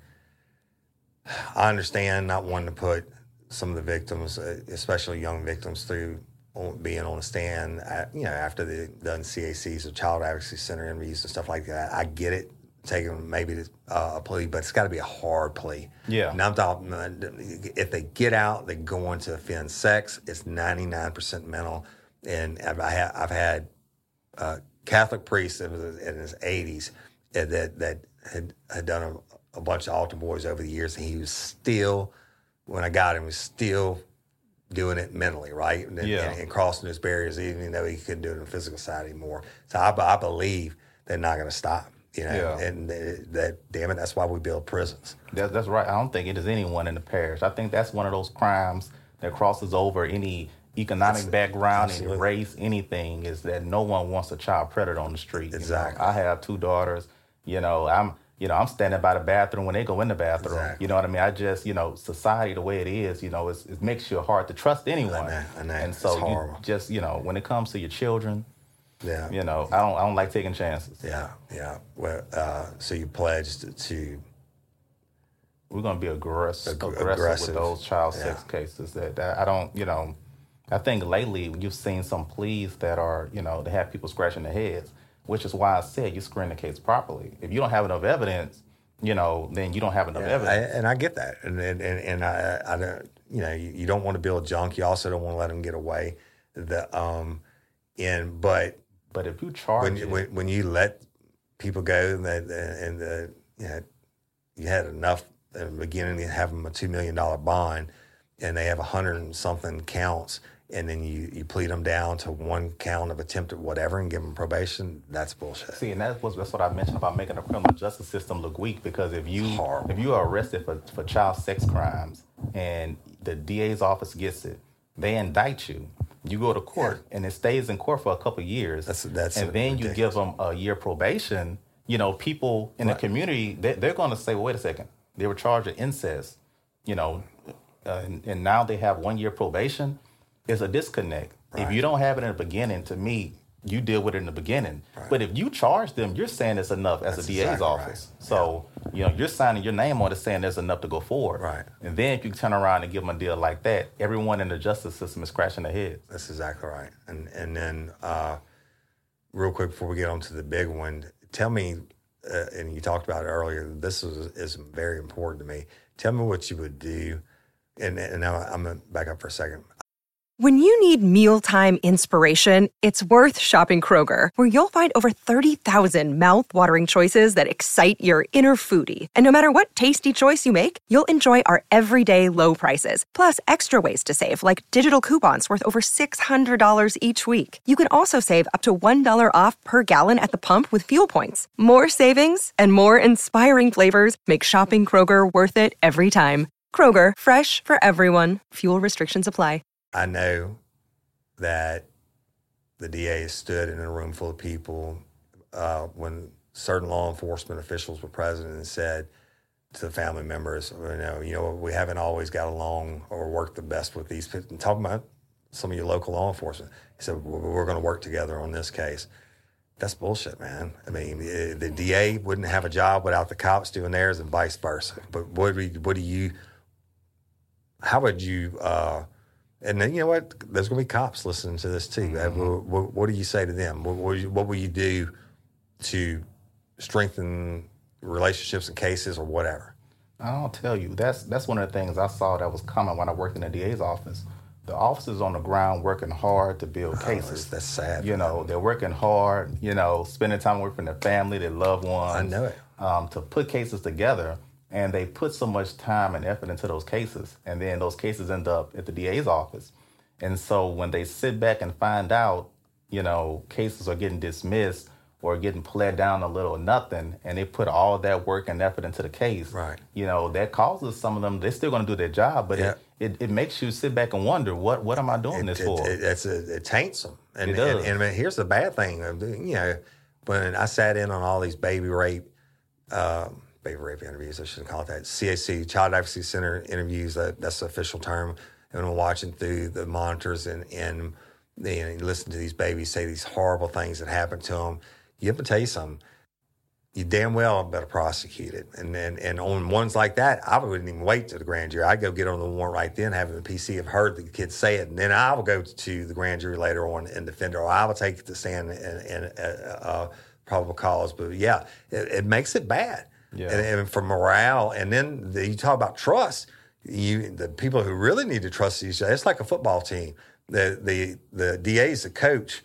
I understand not wanting to put some of the victims, especially young victims, through being on a stand, after they've done CACs or Child Advocacy Center interviews and stuff like that. I get it, taking maybe a plea, but it's got to be a hard plea. Yeah. And I'm talking, if they get out, they go on to offend sex, it's 99% mental. And I've had Catholic priests in his 80s that had done a bunch of altar boys over the years, and he was still, when I got him, was still doing it mentally, right? And crossing those barriers, even though he couldn't do it on the physical side anymore. So I believe they're not going to stop, and that, damn it, that's why we build prisons. That's right. I don't think it is anyone in the parish. I think that's one of those crimes that crosses over any economic background, any race, anything, is that no one wants a child predator on the street. Exactly. I have 2 daughters. I'm standing by the bathroom when they go in the bathroom. Exactly. You know what I mean? I just, society the way it is, it makes you hard to trust anyone. I know. And so you just, when it comes to your children, I don't like taking chances. Yeah. Well, so you pledged to. We're going to be aggressive with those child sex cases. That I don't, I think lately you've seen some pleas that are, they have people scratching their heads, which is why I said you screen the case properly. If you don't have enough evidence, then you don't have enough evidence. And I get that. And I don't, you don't want to build junk. You also don't want to let them get away. But if you charge when you let people go and you had enough in the beginning they have them a $2 million bond, and they have 100 and something counts, and then you plead them down to one count of attempted whatever and give them probation. That's bullshit. See, and that's what I mentioned about making the criminal justice system look weak. Because if you are arrested for child sex crimes and the DA's office gets it, they indict you. You go to court and it stays in court for a couple of years. That's and then ridiculous. You give them a year probation. You know, people in the community, they're going to say, well, wait a second, they were charged with incest, you know, and now they have 1 year probation. It's a disconnect. Right. If you don't have it in the beginning, to me, you deal with it in the beginning. Right. But if you charge them, you're saying it's enough as a DA's office. Right. So, you know, you're signing your name on it saying there's enough to go forward. Right. And then if you turn around and give them a deal like that, everyone in the justice system is scratching their heads. That's exactly right. And then real quick before we get on to the big one, tell me, and you talked about it earlier, this is very important to me. Tell me what you would do. And now I'm going to back up for a second. When you need mealtime inspiration, it's worth shopping Kroger, where you'll find over 30,000 mouth-watering choices that excite your inner foodie. And no matter what tasty choice you make, you'll enjoy our everyday low prices, plus extra ways to save, like digital coupons worth over $600 each week. You can also save up to $1 off per gallon at the pump with fuel points. More savings and more inspiring flavors make shopping Kroger worth it every time. Kroger, fresh for everyone. Fuel restrictions apply. I know that the DA stood in a room full of people when certain law enforcement officials were present and said to the family members, you know, we haven't always got along or worked the best with these people. And talking about some of your local law enforcement, he said, we're going to work together on this case. That's bullshit, man. I mean, the DA wouldn't have a job without the cops doing theirs and vice versa. But how would you... And then, you know what? There's going to be cops listening to this, too. Mm-hmm. What do you say to them? What will you do to strengthen relationships and cases or whatever? I'll tell you, that's one of the things I saw that was coming when I worked in the DA's office. The officers on the ground working hard to build cases. That's sad. You know, they're working hard, you know, spending time with their family, their loved ones. I know it. To put cases together. And they put so much time and effort into those cases. And then those cases end up at the DA's office. And so when they sit back and find out, you know, cases are getting dismissed or getting pled down a little or nothing, and they put all that work and effort into the case, right? You know, that causes some of them, they're still going to do their job, but it makes you sit back and wonder, what am I doing this for? It taints them. And, it does. And here's the bad thing. You know, when I sat in on all these baby rape interviews, I shouldn't call it that, CAC, Child Advocacy Center interviews, that's the official term, and I'm watching through the monitors and you listen to these babies say these horrible things that happen to them. You have to tell you something. You damn well better prosecute it. And on ones like that, I wouldn't even wait to the grand jury. I'd go get on the warrant right then, having the PC have heard the kids say it, and then I will go to the grand jury later on and defend it, or I will take it to stand and probable cause. But yeah, it makes it bad. Yeah. And for morale, and then you talk about trust. The people who really need to trust each other, it's like a football team. The DA's the coach,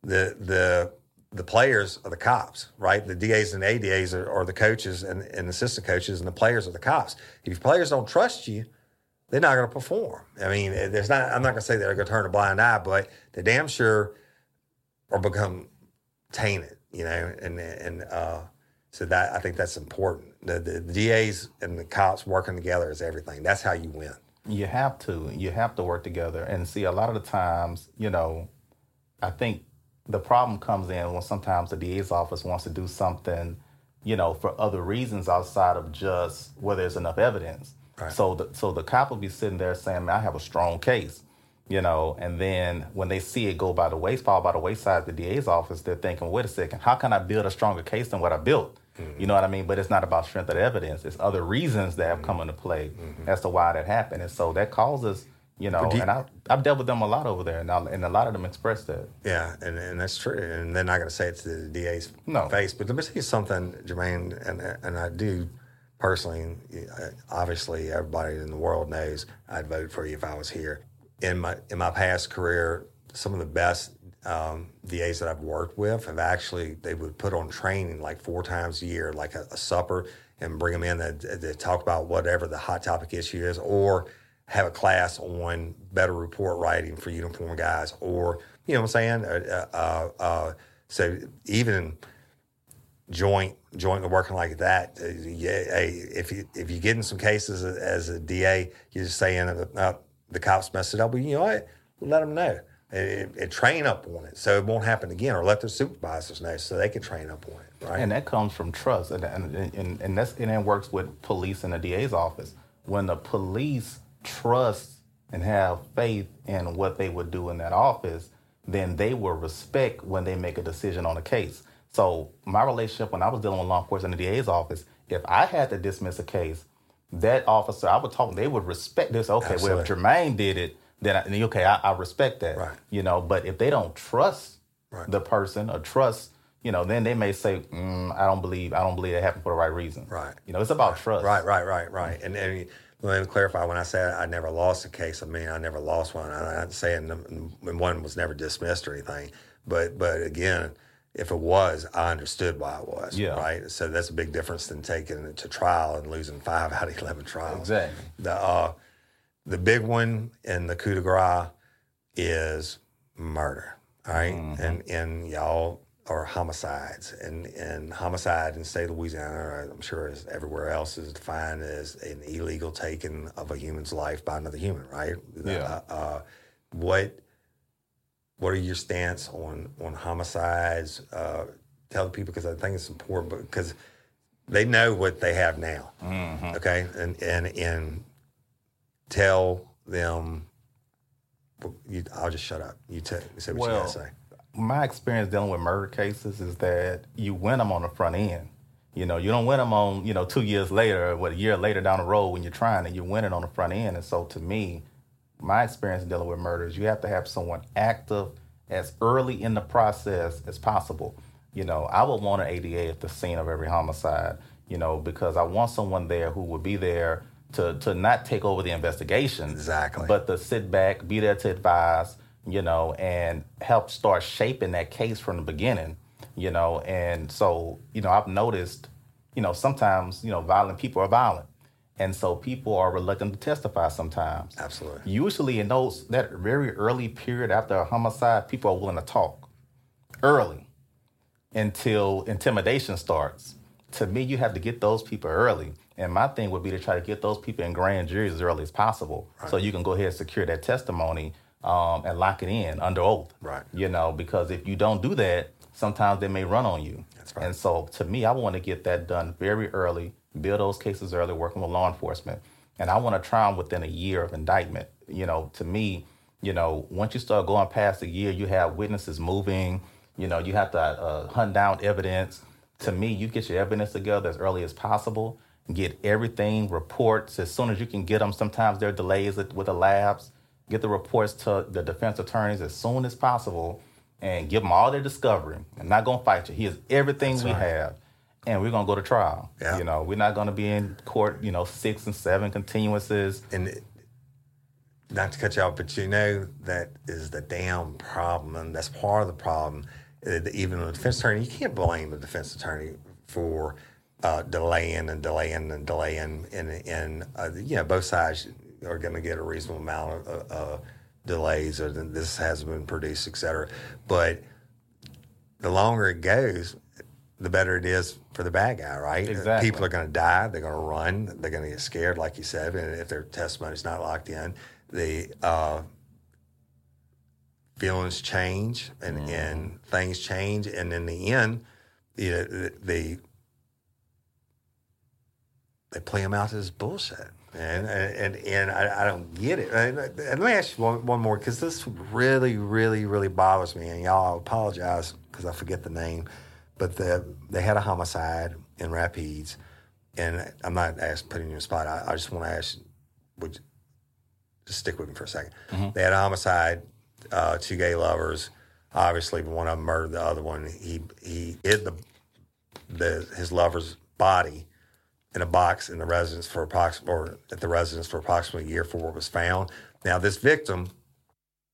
the players are the cops, right? The DAs and ADAs are the coaches and assistant coaches, and the players are the cops. If players don't trust you, they're not going to perform. I mean, I'm not going to say they're going to turn a blind eye, but they damn sure or become tainted, you know, and so that I think that's important. The DAs and the cops working together is everything. That's how you win. You have to work together. And see, a lot of the times, you know, I think the problem comes in when sometimes the DA's office wants to do something, you know, for other reasons outside of just where there's enough evidence. Right. So the cop will be sitting there saying, man, I have a strong case, you know, and then when they see it fall by the wayside of the DA's office, they're thinking, wait a second, how can I build a stronger case than what I built? Mm-hmm. You know what I mean? But it's not about strength of the evidence. It's other reasons that have come into play as to why that happened. And so that causes, you know, and I've dealt with them a lot over there, and a lot of them express that. Yeah, and that's true. And they're not going to say it to the DA's face. But let me tell you something, Jermaine, and I do personally, obviously everybody in the world knows I'd vote for you if I was here. In my past career, some of the best DAs that I've worked with have they would put on training like 4 times a year, like a supper, and bring them in to talk about whatever the hot topic issue is, or have a class on better report writing for uniformed guys, or, you know what I'm saying? So even joint working like that, if you get in some cases as a DA, you're just saying the cops messed it up, well, you know what? Let them know. And train up on it so it won't happen again, or let their supervisors know so they can train up on it, right? And that comes from trust, and it works with police in the DA's office. When the police trust and have faith in what they would do in that office, then they will respect when they make a decision on a case. So my relationship when I was dealing with law enforcement in the DA's office, if I had to dismiss a case, that officer, I would talk, they would respect this. Okay, Absolutely. Well, if Jermaine did it, then I respect that. Right. You know, but if they don't trust the person or trust, you know, then they may say, I don't believe it happened for the right reason. Right. You know, it's about trust. Right. And let me clarify, when I say I never lost a case, I mean I never lost one. I'm not saying one was never dismissed or anything. But again, if it was, I understood why it was. Yeah. Right. So that's a big difference than taking it to trial and losing 5 out of 11 trials. Exactly. The big one in the coup de grace is murder, all right? Mm-hmm. And y'all are homicides. And homicide in the state of Louisiana, I'm sure as everywhere else, is defined as an illegal taking of a human's life by another human, right? Yeah. What are your stance on homicides? Tell the people, because I think it's important, because they know what they have now, okay? And tell them, I'll just shut up. You say what you got to say. My experience dealing with murder cases is that you win them on the front end. You know, you don't win them on, 2 years later, a year later down the road when you're trying, and you win it on the front end. And so to me, my experience dealing with murder is you have to have someone active as early in the process as possible. You know, I would want an ADA at the scene of every homicide, because I want someone there who would be there to not take over the investigation. Exactly. But to sit back, be there to advise, and help start shaping that case from the beginning, And so, I've noticed, sometimes, violent people are violent. And so people are reluctant to testify sometimes. Absolutely. Usually in that very early period after a homicide, people are willing to talk early until intimidation starts. To me, you have to get those people early. And my thing would be to try to get those people in grand juries as early as possible, so you can go ahead and secure that testimony and lock it in under oath. Right. Because if you don't do that, sometimes they may run on you. That's right. And so to me, I want to get that done very early, build those cases early, working with law enforcement. And I want to try them within a year of indictment. To me, once you start going past a year, you have witnesses moving, you have to hunt down evidence. To me, you get your evidence together as early as possible, get everything, reports, as soon as you can get them. Sometimes there are delays with the labs. Get the reports to the defense attorneys as soon as possible and give them all their discovery. I'm not going to fight you. Here's everything we have, and we're going to go to trial. Yeah. We're not going to be in court, 6 and 7 continuances. And not to cut you off, but that is the damn problem, and that's part of the problem. Even the defense attorney, you can't blame the defense attorney for delaying, and both sides are going to get a reasonable amount of delays, or this hasn't been produced, et cetera. But the longer it goes, the better it is for the bad guy, right? Exactly. People are going to die. They're going to run. They're going to get scared, like you said. And if their testimony's not locked in, the feelings change and things change. And in the end, they play them out as bullshit. And I don't get it. And let me ask you one more, because this really, really, really bothers me. And y'all, I apologize because I forget the name. But they had a homicide in Rapides. And I'm not putting you in a spot. I just want to ask, just stick with me for a second. Mm-hmm. They had a homicide, 2 gay lovers. Obviously, one of them murdered the other one. He hid his lover's body in a box in the residence at the residence for approximately a year before it was found. Now, this victim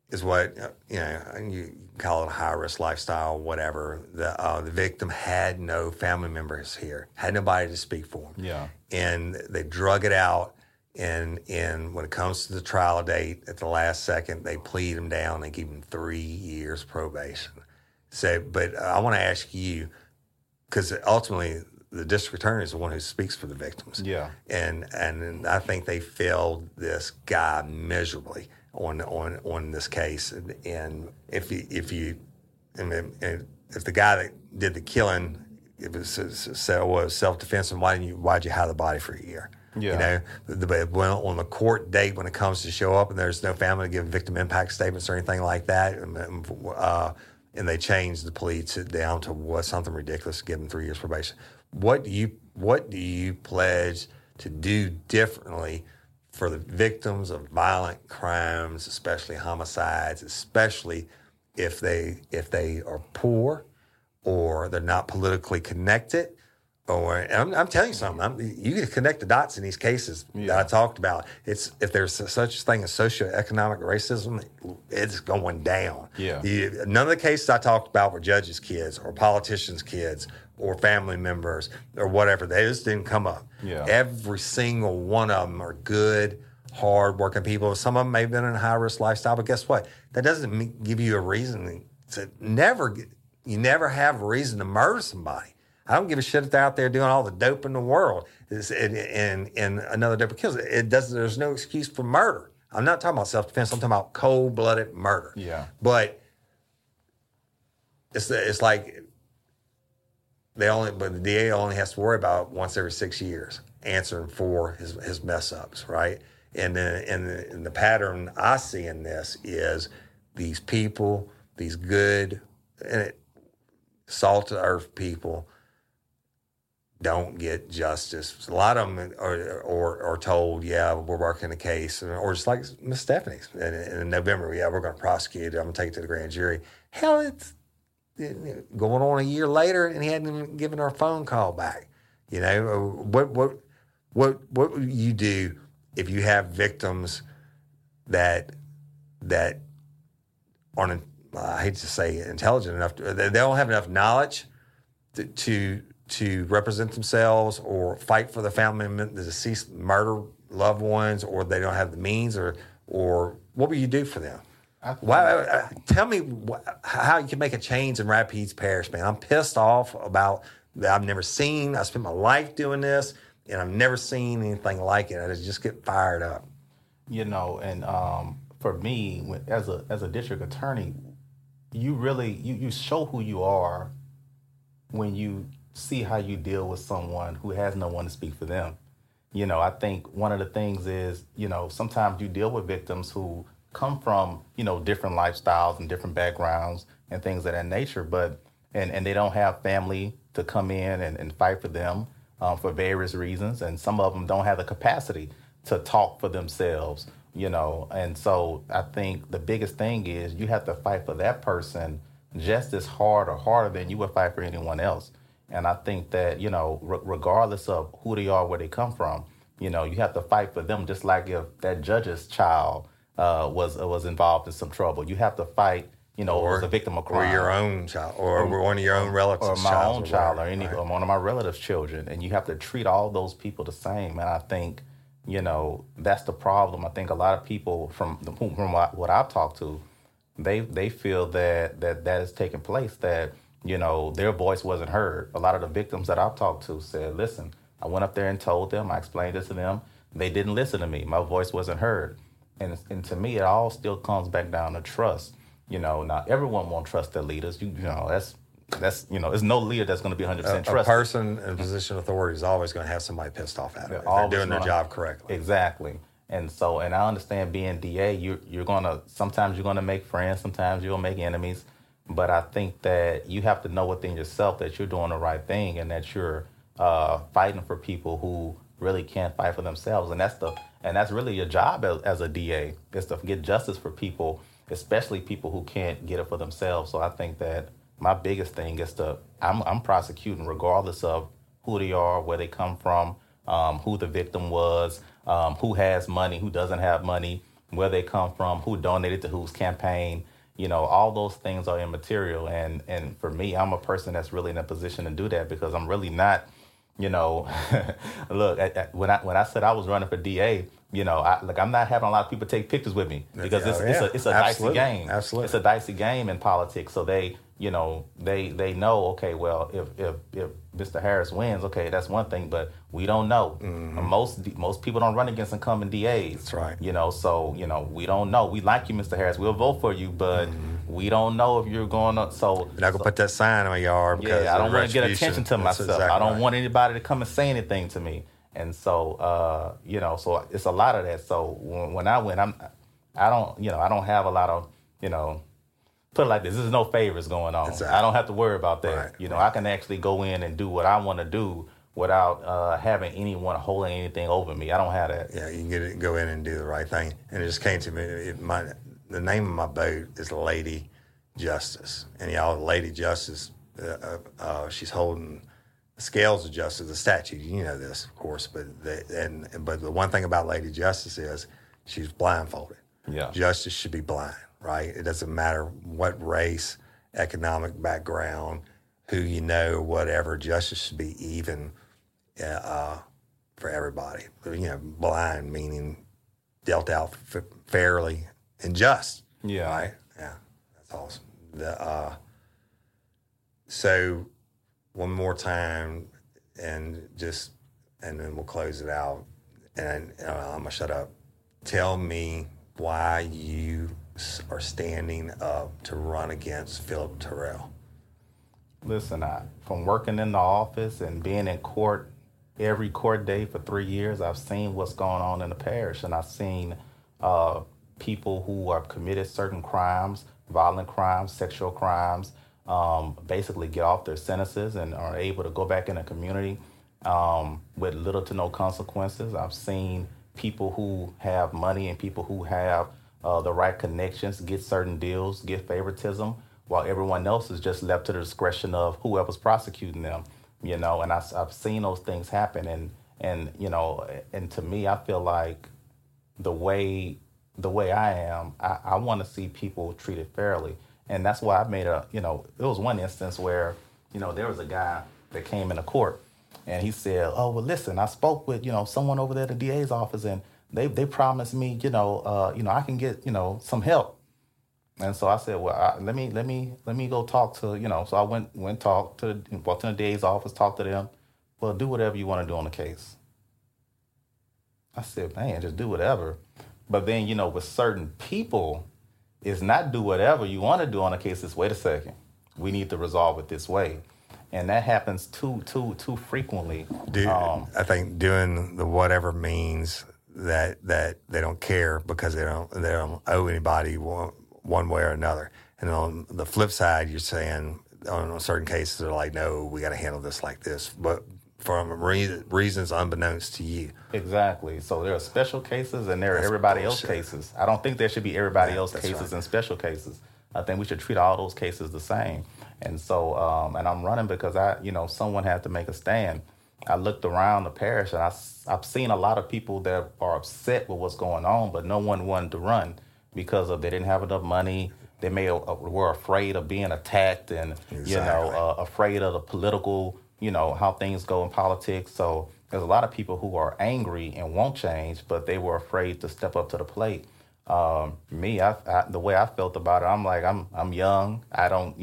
is what, you call it a high-risk lifestyle, whatever. The victim had no family members here, had nobody to speak for him. Yeah. And they drug it out, and when it comes to the trial date, at the last second, they plead him down and give him 3 years probation. So, but I want to ask you, because ultimately the district attorney is the one who speaks for the victims. Yeah. And I think they failed this guy miserably on this case. And if the guy that did the killing, it was self-defense, and why'd you hide the body for a year? Yeah. On the court date, when it comes to show up and there's no family to give victim impact statements or anything like that, and they changed the plea down to something ridiculous, give them 3 years probation. What do you pledge to do differently for the victims of violent crimes, especially homicides, especially if they are poor or they're not politically connected? And I'm telling you something. You can connect the dots in these cases that I talked about. It's if there's such a thing as socioeconomic racism, it's going down. Yeah. None of the cases I talked about were judges' kids or politicians' kids or family members or whatever. They just didn't come up. Yeah. Every single one of them are good, hard-working people. Some of them may have been in a high-risk lifestyle, but guess what? That doesn't give you a reason to you never have a reason to murder somebody. I don't give a shit if they're out there doing all the dope in the world and another dope kills. There's no excuse for murder. I'm not talking about self-defense. I'm talking about cold-blooded murder. Yeah. But it's like the DA only has to worry about once every 6 years answering for his mess ups, right? And then the pattern I see in this is these people, these good, salt to earth people, don't get justice. A lot of them are told, yeah, we're working the case, or just like Miss Stephanie's in November, yeah, we're going to prosecute it. I'm going to take it to the grand jury. Hell, it's going on a year later, and he hadn't even given her a phone call back. What would you do if you have victims that aren't, I hate to say, intelligent enough, they don't have enough knowledge to represent themselves or fight for the family, the deceased murder loved ones, or they don't have the means, or what would you do for them? Tell me how you can make a change in Rapides Parish, man. I'm pissed off about that. I spent my life doing this, and I've never seen anything like it. I just get fired up. And for me, as a district attorney, you really you show who you are when you see how you deal with someone who has no one to speak for them. I think one of the things is, sometimes you deal with victims who come from, different lifestyles and different backgrounds and things of that nature, but and they don't have family to come in and fight for them for various reasons, and some of them don't have the capacity to talk for themselves, and so I think the biggest thing is you have to fight for that person just as hard or harder than you would fight for anyone else. And I think that, regardless of who they are, where they come from, you have to fight for them, just like if that judge's child was involved in some trouble. You have to fight, as a victim of crime. Or your own child, or one of your own relatives' or my own child, or one of my relatives' children. And you have to treat all those people the same. And I think, that's the problem. I think a lot of people from what I've talked to, they feel that is taking place, that their voice wasn't heard. A lot of the victims that I've talked to said, listen, I went up there and told them, I explained this to them. They didn't listen to me. My voice wasn't heard. And to me, it all still comes back down to trust. Not everyone won't trust their leaders. That's there's no leader that's going to be 100% trusted. A person in a position of authority is always going to have somebody pissed off at them if they're doing their job correctly. Exactly. And I understand being DA, sometimes you're going to make friends, sometimes you'll make enemies. But I think that you have to know within yourself that you're doing the right thing, and that you're fighting for people who really can't fight for themselves. And that's really your job as a DA, is to get justice for people, especially people who can't get it for themselves. So I think that my biggest thing is I'm prosecuting regardless of who they are, where they come from, who the victim was, who has money, who doesn't have money. where they come from, who donated to whose campaign. You know, all those things are immaterial. And for me, I'm a person that's really in a position to do that because I'm really not, you know, look, when I said I was running for DA, you know, I'm not having a lot of people take pictures with me because it's a dicey game. Absolutely. It's a dicey game in politics. So they, you know, they know, okay, well, if Mr. Harris wins, okay, that's one thing, but we don't know. Most people don't run against incumbent DAs. That's right. You know, so, you know, we don't know. We like you, Mr. Harris. We'll vote for you, but we don't know if you're going to. So you're not going to put that sign on my yard. Yeah, I don't want to get attention to myself. Exactly I don't want anybody to come and say anything to me. And so, you know, so it's a lot of that. So when I win, I don't have a lot of, you know, put it like this, there's no favors going on. Exactly. I don't have to worry about that. Right, you know, I can actually go in and do what I want to do without having anyone holding anything over me. I don't have that. Yeah, you can go in and do the right thing. And it just came to me, the name of my boat is Lady Justice. And y'all, Lady Justice, she's holding the scales of justice, the statue. You know this, of course, but the one thing about Lady Justice is she's blindfolded. Yeah. Justice should be blind. Right? It doesn't matter what race, economic background, who you know, whatever. Justice should be even for everybody. You know, blind meaning dealt out fairly and just. Yeah. Right? Yeah. That's awesome. So one more time and then we'll close it out. And I'm going to shut up. Tell me why you are standing up to run against Philip Terrell. Listen, from working in the office and being in court every court day for 3 years, I've seen what's going on in the parish, and I've seen people who have committed certain crimes, violent crimes, sexual crimes, basically get off their sentences and are able to go back in the community with little to no consequences. I've seen people who have money and people who have the right connections get certain deals, get favoritism, while everyone else is just left to the discretion of whoever's prosecuting them, you know, and I've seen those things happen. And you know, and to me, I feel like the way I am, I want to see people treated fairly. And that's why I made there was one instance where, you know, there was a guy that came into court and he said, oh, well, listen, I spoke with, you know, someone over there at the DA's office and they promised me, I can get, some help. And so I said, well, let me go talk to, so I went walked in the DA's office, talked to them. Well, do whatever you want to do on the case. I said, man, just do whatever. But then, with certain people, it's not do whatever you want to do on a case. It's wait a second, we need to resolve it this way. And that happens too frequently. I think doing the whatever means that they don't care because they don't owe anybody one way or another. And on the flip side, you're saying on certain cases they're like, no, we got to handle this like this, but from reasons unbeknownst to you. Exactly. So there are special cases and there are everybody else cases. I don't think there should be everybody else cases and special cases. I think we should treat all those cases the same. And so, and I'm running because someone had to make a stand. I looked around the parish and I've seen a lot of people that are upset with what's going on, but no one wanted to run because they didn't have enough money. They were afraid of being attacked and, afraid of the political, how things go in politics. So there's a lot of people who are angry and won't change, but they were afraid to step up to the plate. Me, the way I felt about it, I'm like, I'm young. I don't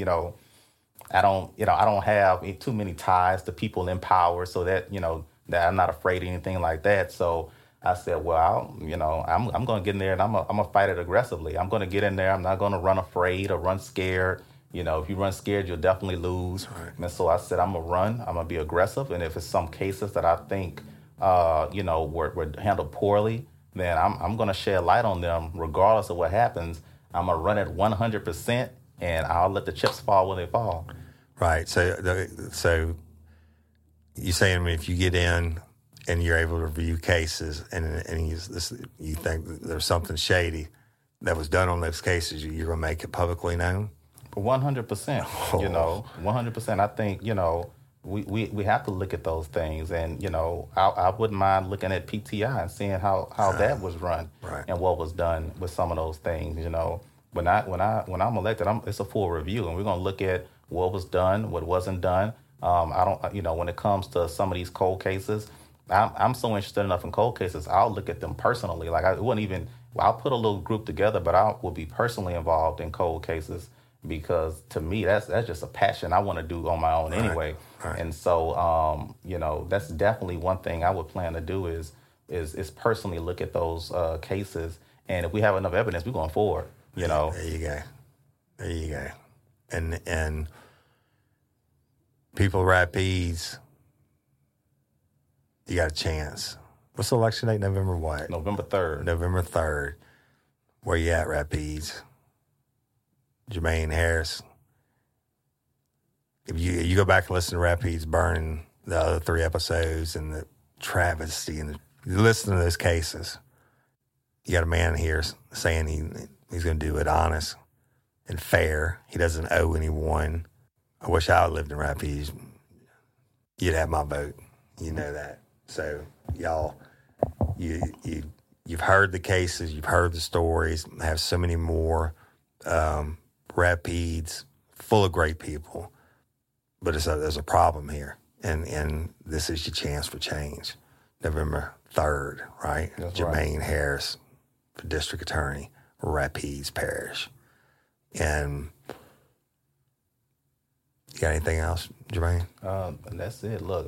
have too many ties to people in power, so that that I'm not afraid of anything like that. So I said, well, I'm going to get in there and I'm gonna fight it aggressively. I'm going to get in there. I'm not going to run afraid or run scared. If you run scared, you'll definitely lose. Right. And so I said, I'm gonna run. I'm gonna be aggressive. And if it's some cases that I think, were handled poorly, then I'm going to shed light on them regardless of what happens. I'm going to run it 100%, and I'll let the chips fall when they fall. Right. So you're saying if you get in and you're able to review cases and you think there's something shady that was done on those cases, you're going to make it publicly known? 100%. 100%. I think, we have to look at those things, and I wouldn't mind looking at PTI and seeing how that was run and what was done with some of those things. When I'm elected, it's a full review, and we're going to look at what was done, what wasn't done. I don't, when it comes to some of these cold cases, I'm so interested enough in cold cases. I'll look at them personally. Like I'll put a little group together, but I will be personally involved in cold cases. Because to me, that's just a passion I want to do on my own anyway. Right. And so, that's definitely one thing I would plan to do is personally look at those cases. And if we have enough evidence, we're going forward, There you go. And people Rapides, you got a chance. What's the election date? November what? November 3rd. November 3rd. Where you at, Rapides? Jermaine Harris. If you go back and listen to Rapides Burning, the other 3 episodes, and the travesty, and you listen to those cases, you got a man here saying he's going to do it honest and fair. He doesn't owe anyone. I wish I lived in Rapides. You'd have my vote. You know that. So y'all, you've heard the cases, you've heard the stories. I have so many more. Rapides, full of great people, but there's a problem here, and this is your chance for change. November 3rd, right? That's Jermaine Harris for District Attorney, Rapides Parish. And you got anything else, Jermaine? That's it. Look,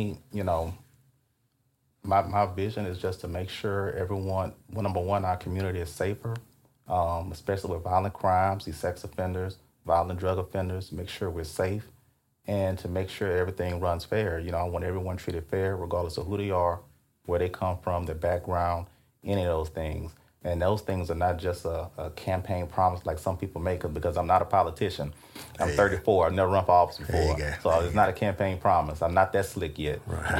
my vision is just to make sure everyone, number one, our community is safer. Especially with violent crimes, these sex offenders, violent drug offenders, make sure we're safe, and to make sure everything runs fair. I want everyone treated fair, regardless of who they are, where they come from, their background, any of those things. And those things are not just a campaign promise like some people make, because I'm not a politician. I'm 34. I've never run for office before. So it's not a campaign promise. I'm not that slick yet,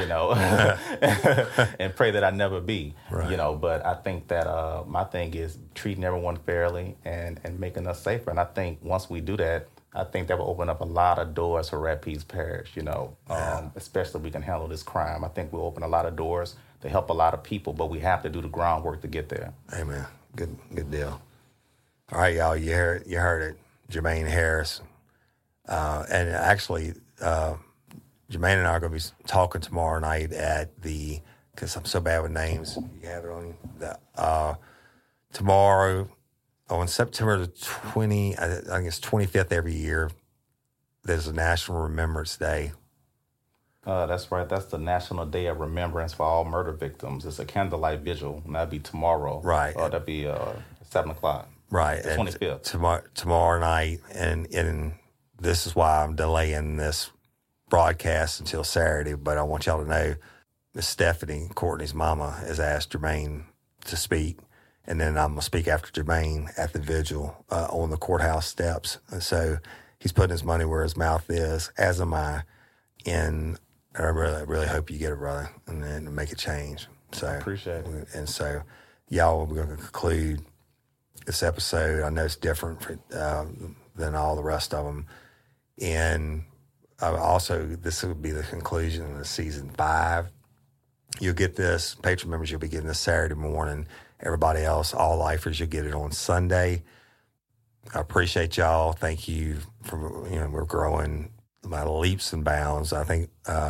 and pray that I never be, But I think that my thing is treating everyone fairly and making us safer. And I think once we do that, I think that will open up a lot of doors for Rapides Parish, especially if we can handle this crime. I think we'll open a lot of doors to help a lot of people, but we have to do the groundwork to get there. Amen. Good deal. All right, y'all, you heard it. Jermaine Harris. And actually, Jermaine and I are going to be talking tomorrow night because I'm so bad with names. You have it on you? Tomorrow, on September the 20, I think it's 25th every year, there's a National Remembrance Day. That's right. That's the National Day of Remembrance for all murder victims. It's a candlelight vigil, and that'd be tomorrow. Right. That'd be 7 o'clock. Right. The 25th. Tomorrow night, and this is why I'm delaying this broadcast until Saturday, but I want y'all to know Miss Stephanie, Courtney's mama, has asked Jermaine to speak, and then I'm going to speak after Jermaine at the vigil on the courthouse steps. And so he's putting his money where his mouth is, as am I, and I really hope you get it, brother, and then make a change. So I appreciate it. And so, y'all, we're going to conclude this episode. I know it's different than all the rest of them. And also, this will be the conclusion of season 5. You'll get this. Patron members, you'll be getting this Saturday morning. Everybody else, all lifers, you'll get it on Sunday. I appreciate y'all. Thank you for, we're growing by leaps and bounds. I think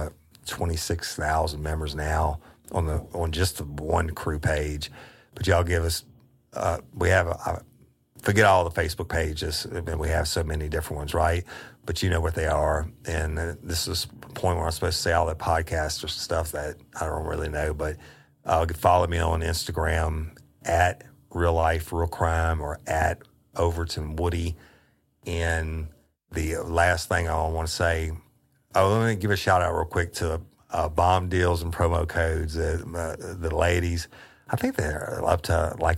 26,000 members now on just the one crew page. But y'all give us, we have, forget all the Facebook pages. I mean, we have so many different ones, right? But you know what they are. And this is the point where I'm supposed to say all that podcast or stuff that I don't really know. But follow me on Instagram at Real Life, Real Crime, or at Overton Woody. And the last thing I want to say, let me give a shout out real quick to bomb deals and promo codes. The ladies, I think they're up to like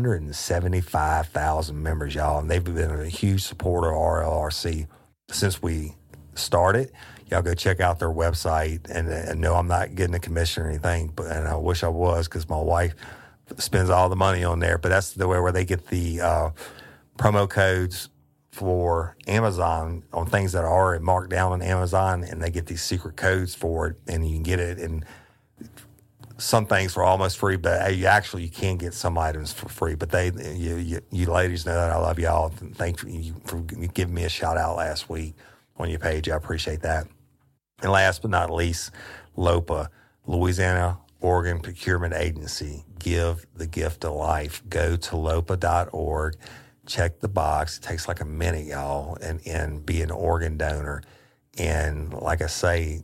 175,000 members, y'all, and they've been a huge supporter of RLRC since we started. Y'all go check out their website, and no, I'm not getting a commission or anything, and I wish I was, because my wife spends all the money on there. But that's the way where they get the promo codes for Amazon on things that are already marked down on Amazon, and they get these secret codes for it, and you can get it in some things for almost free, but you can get some items for free. But you ladies know that I love y'all. Thank you for giving me a shout out last week on your page. I appreciate that. And last but not least, LOPA, Louisiana Organ Procurement Agency. Give the gift of life. Go to lopa.org. Check the box. It takes like a minute, y'all, and be an organ donor. And like I say,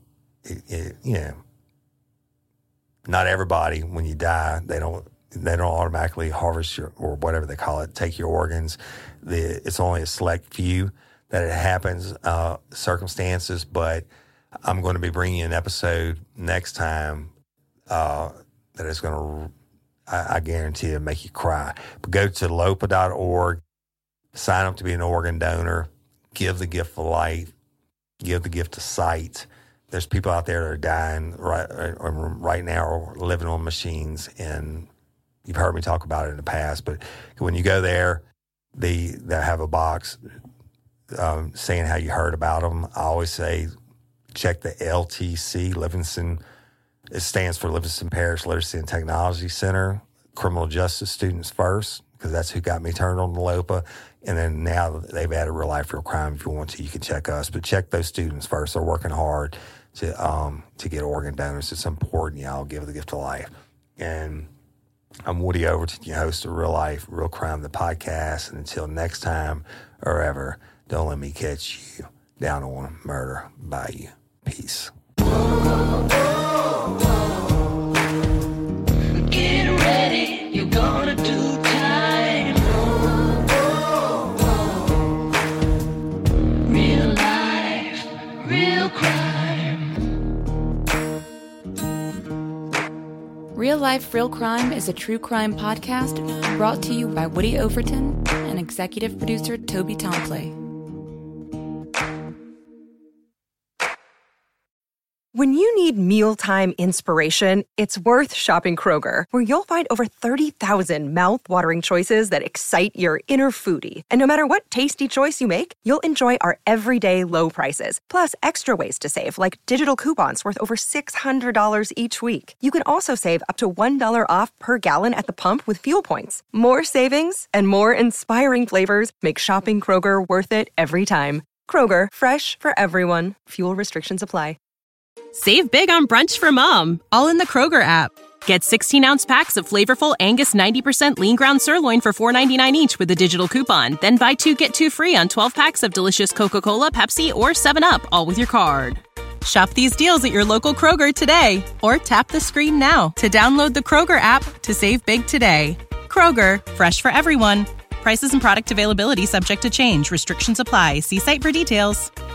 not everybody, when you die, they don't automatically harvest or whatever they call it, take your organs. It's only a select few that it happens, circumstances. But I'm going to be bringing you an episode next time that is going to, I guarantee it, make you cry. But go to lopa.org, sign up to be an organ donor, give the gift of life, give the gift of sight. There's people out there that are dying right now or living on machines, and you've heard me talk about it in the past. But when you go there, they have a box saying how you heard about them. I always say check the LTC, Livingston. It stands for Livingston Parish Literacy and Technology Center, Criminal Justice Students First, because that's who got me turned on to LOPA. And then now they've added Real Life, Real Crime. If you want to, you can check us. But check those students first. They're working hard to get organ donors. It's important, y'all. Give the gift of life. And I'm Woody Overton, your host of Real Life, Real Crime, the podcast. And until next time or ever, don't let me catch you down on Murder Bayou. Peace. Get ready, you're gonna do time. Real life, real crime. Real Life, Real Crime is a true crime podcast brought to you by Woody Overton and executive producer Toby Tomplay. When you need mealtime inspiration, it's worth shopping Kroger, where you'll find over 30,000 mouth-watering choices that excite your inner foodie. And no matter what tasty choice you make, you'll enjoy our everyday low prices, plus extra ways to save, like digital coupons worth over $600 each week. You can also save up to $1 off per gallon at the pump with fuel points. More savings and more inspiring flavors make shopping Kroger worth it every time. Kroger, fresh for everyone. Fuel restrictions apply. Save big on brunch for mom, all in the Kroger app. Get 16-ounce packs of flavorful Angus 90% lean ground sirloin for $4.99 each with a digital coupon. Then buy 2, get 2 free on 12 packs of delicious Coca-Cola, Pepsi, or 7-Up, all with your card. Shop these deals at your local Kroger today, or tap the screen now to download the Kroger app to save big today. Kroger, fresh for everyone. Prices and product availability subject to change. Restrictions apply. See site for details.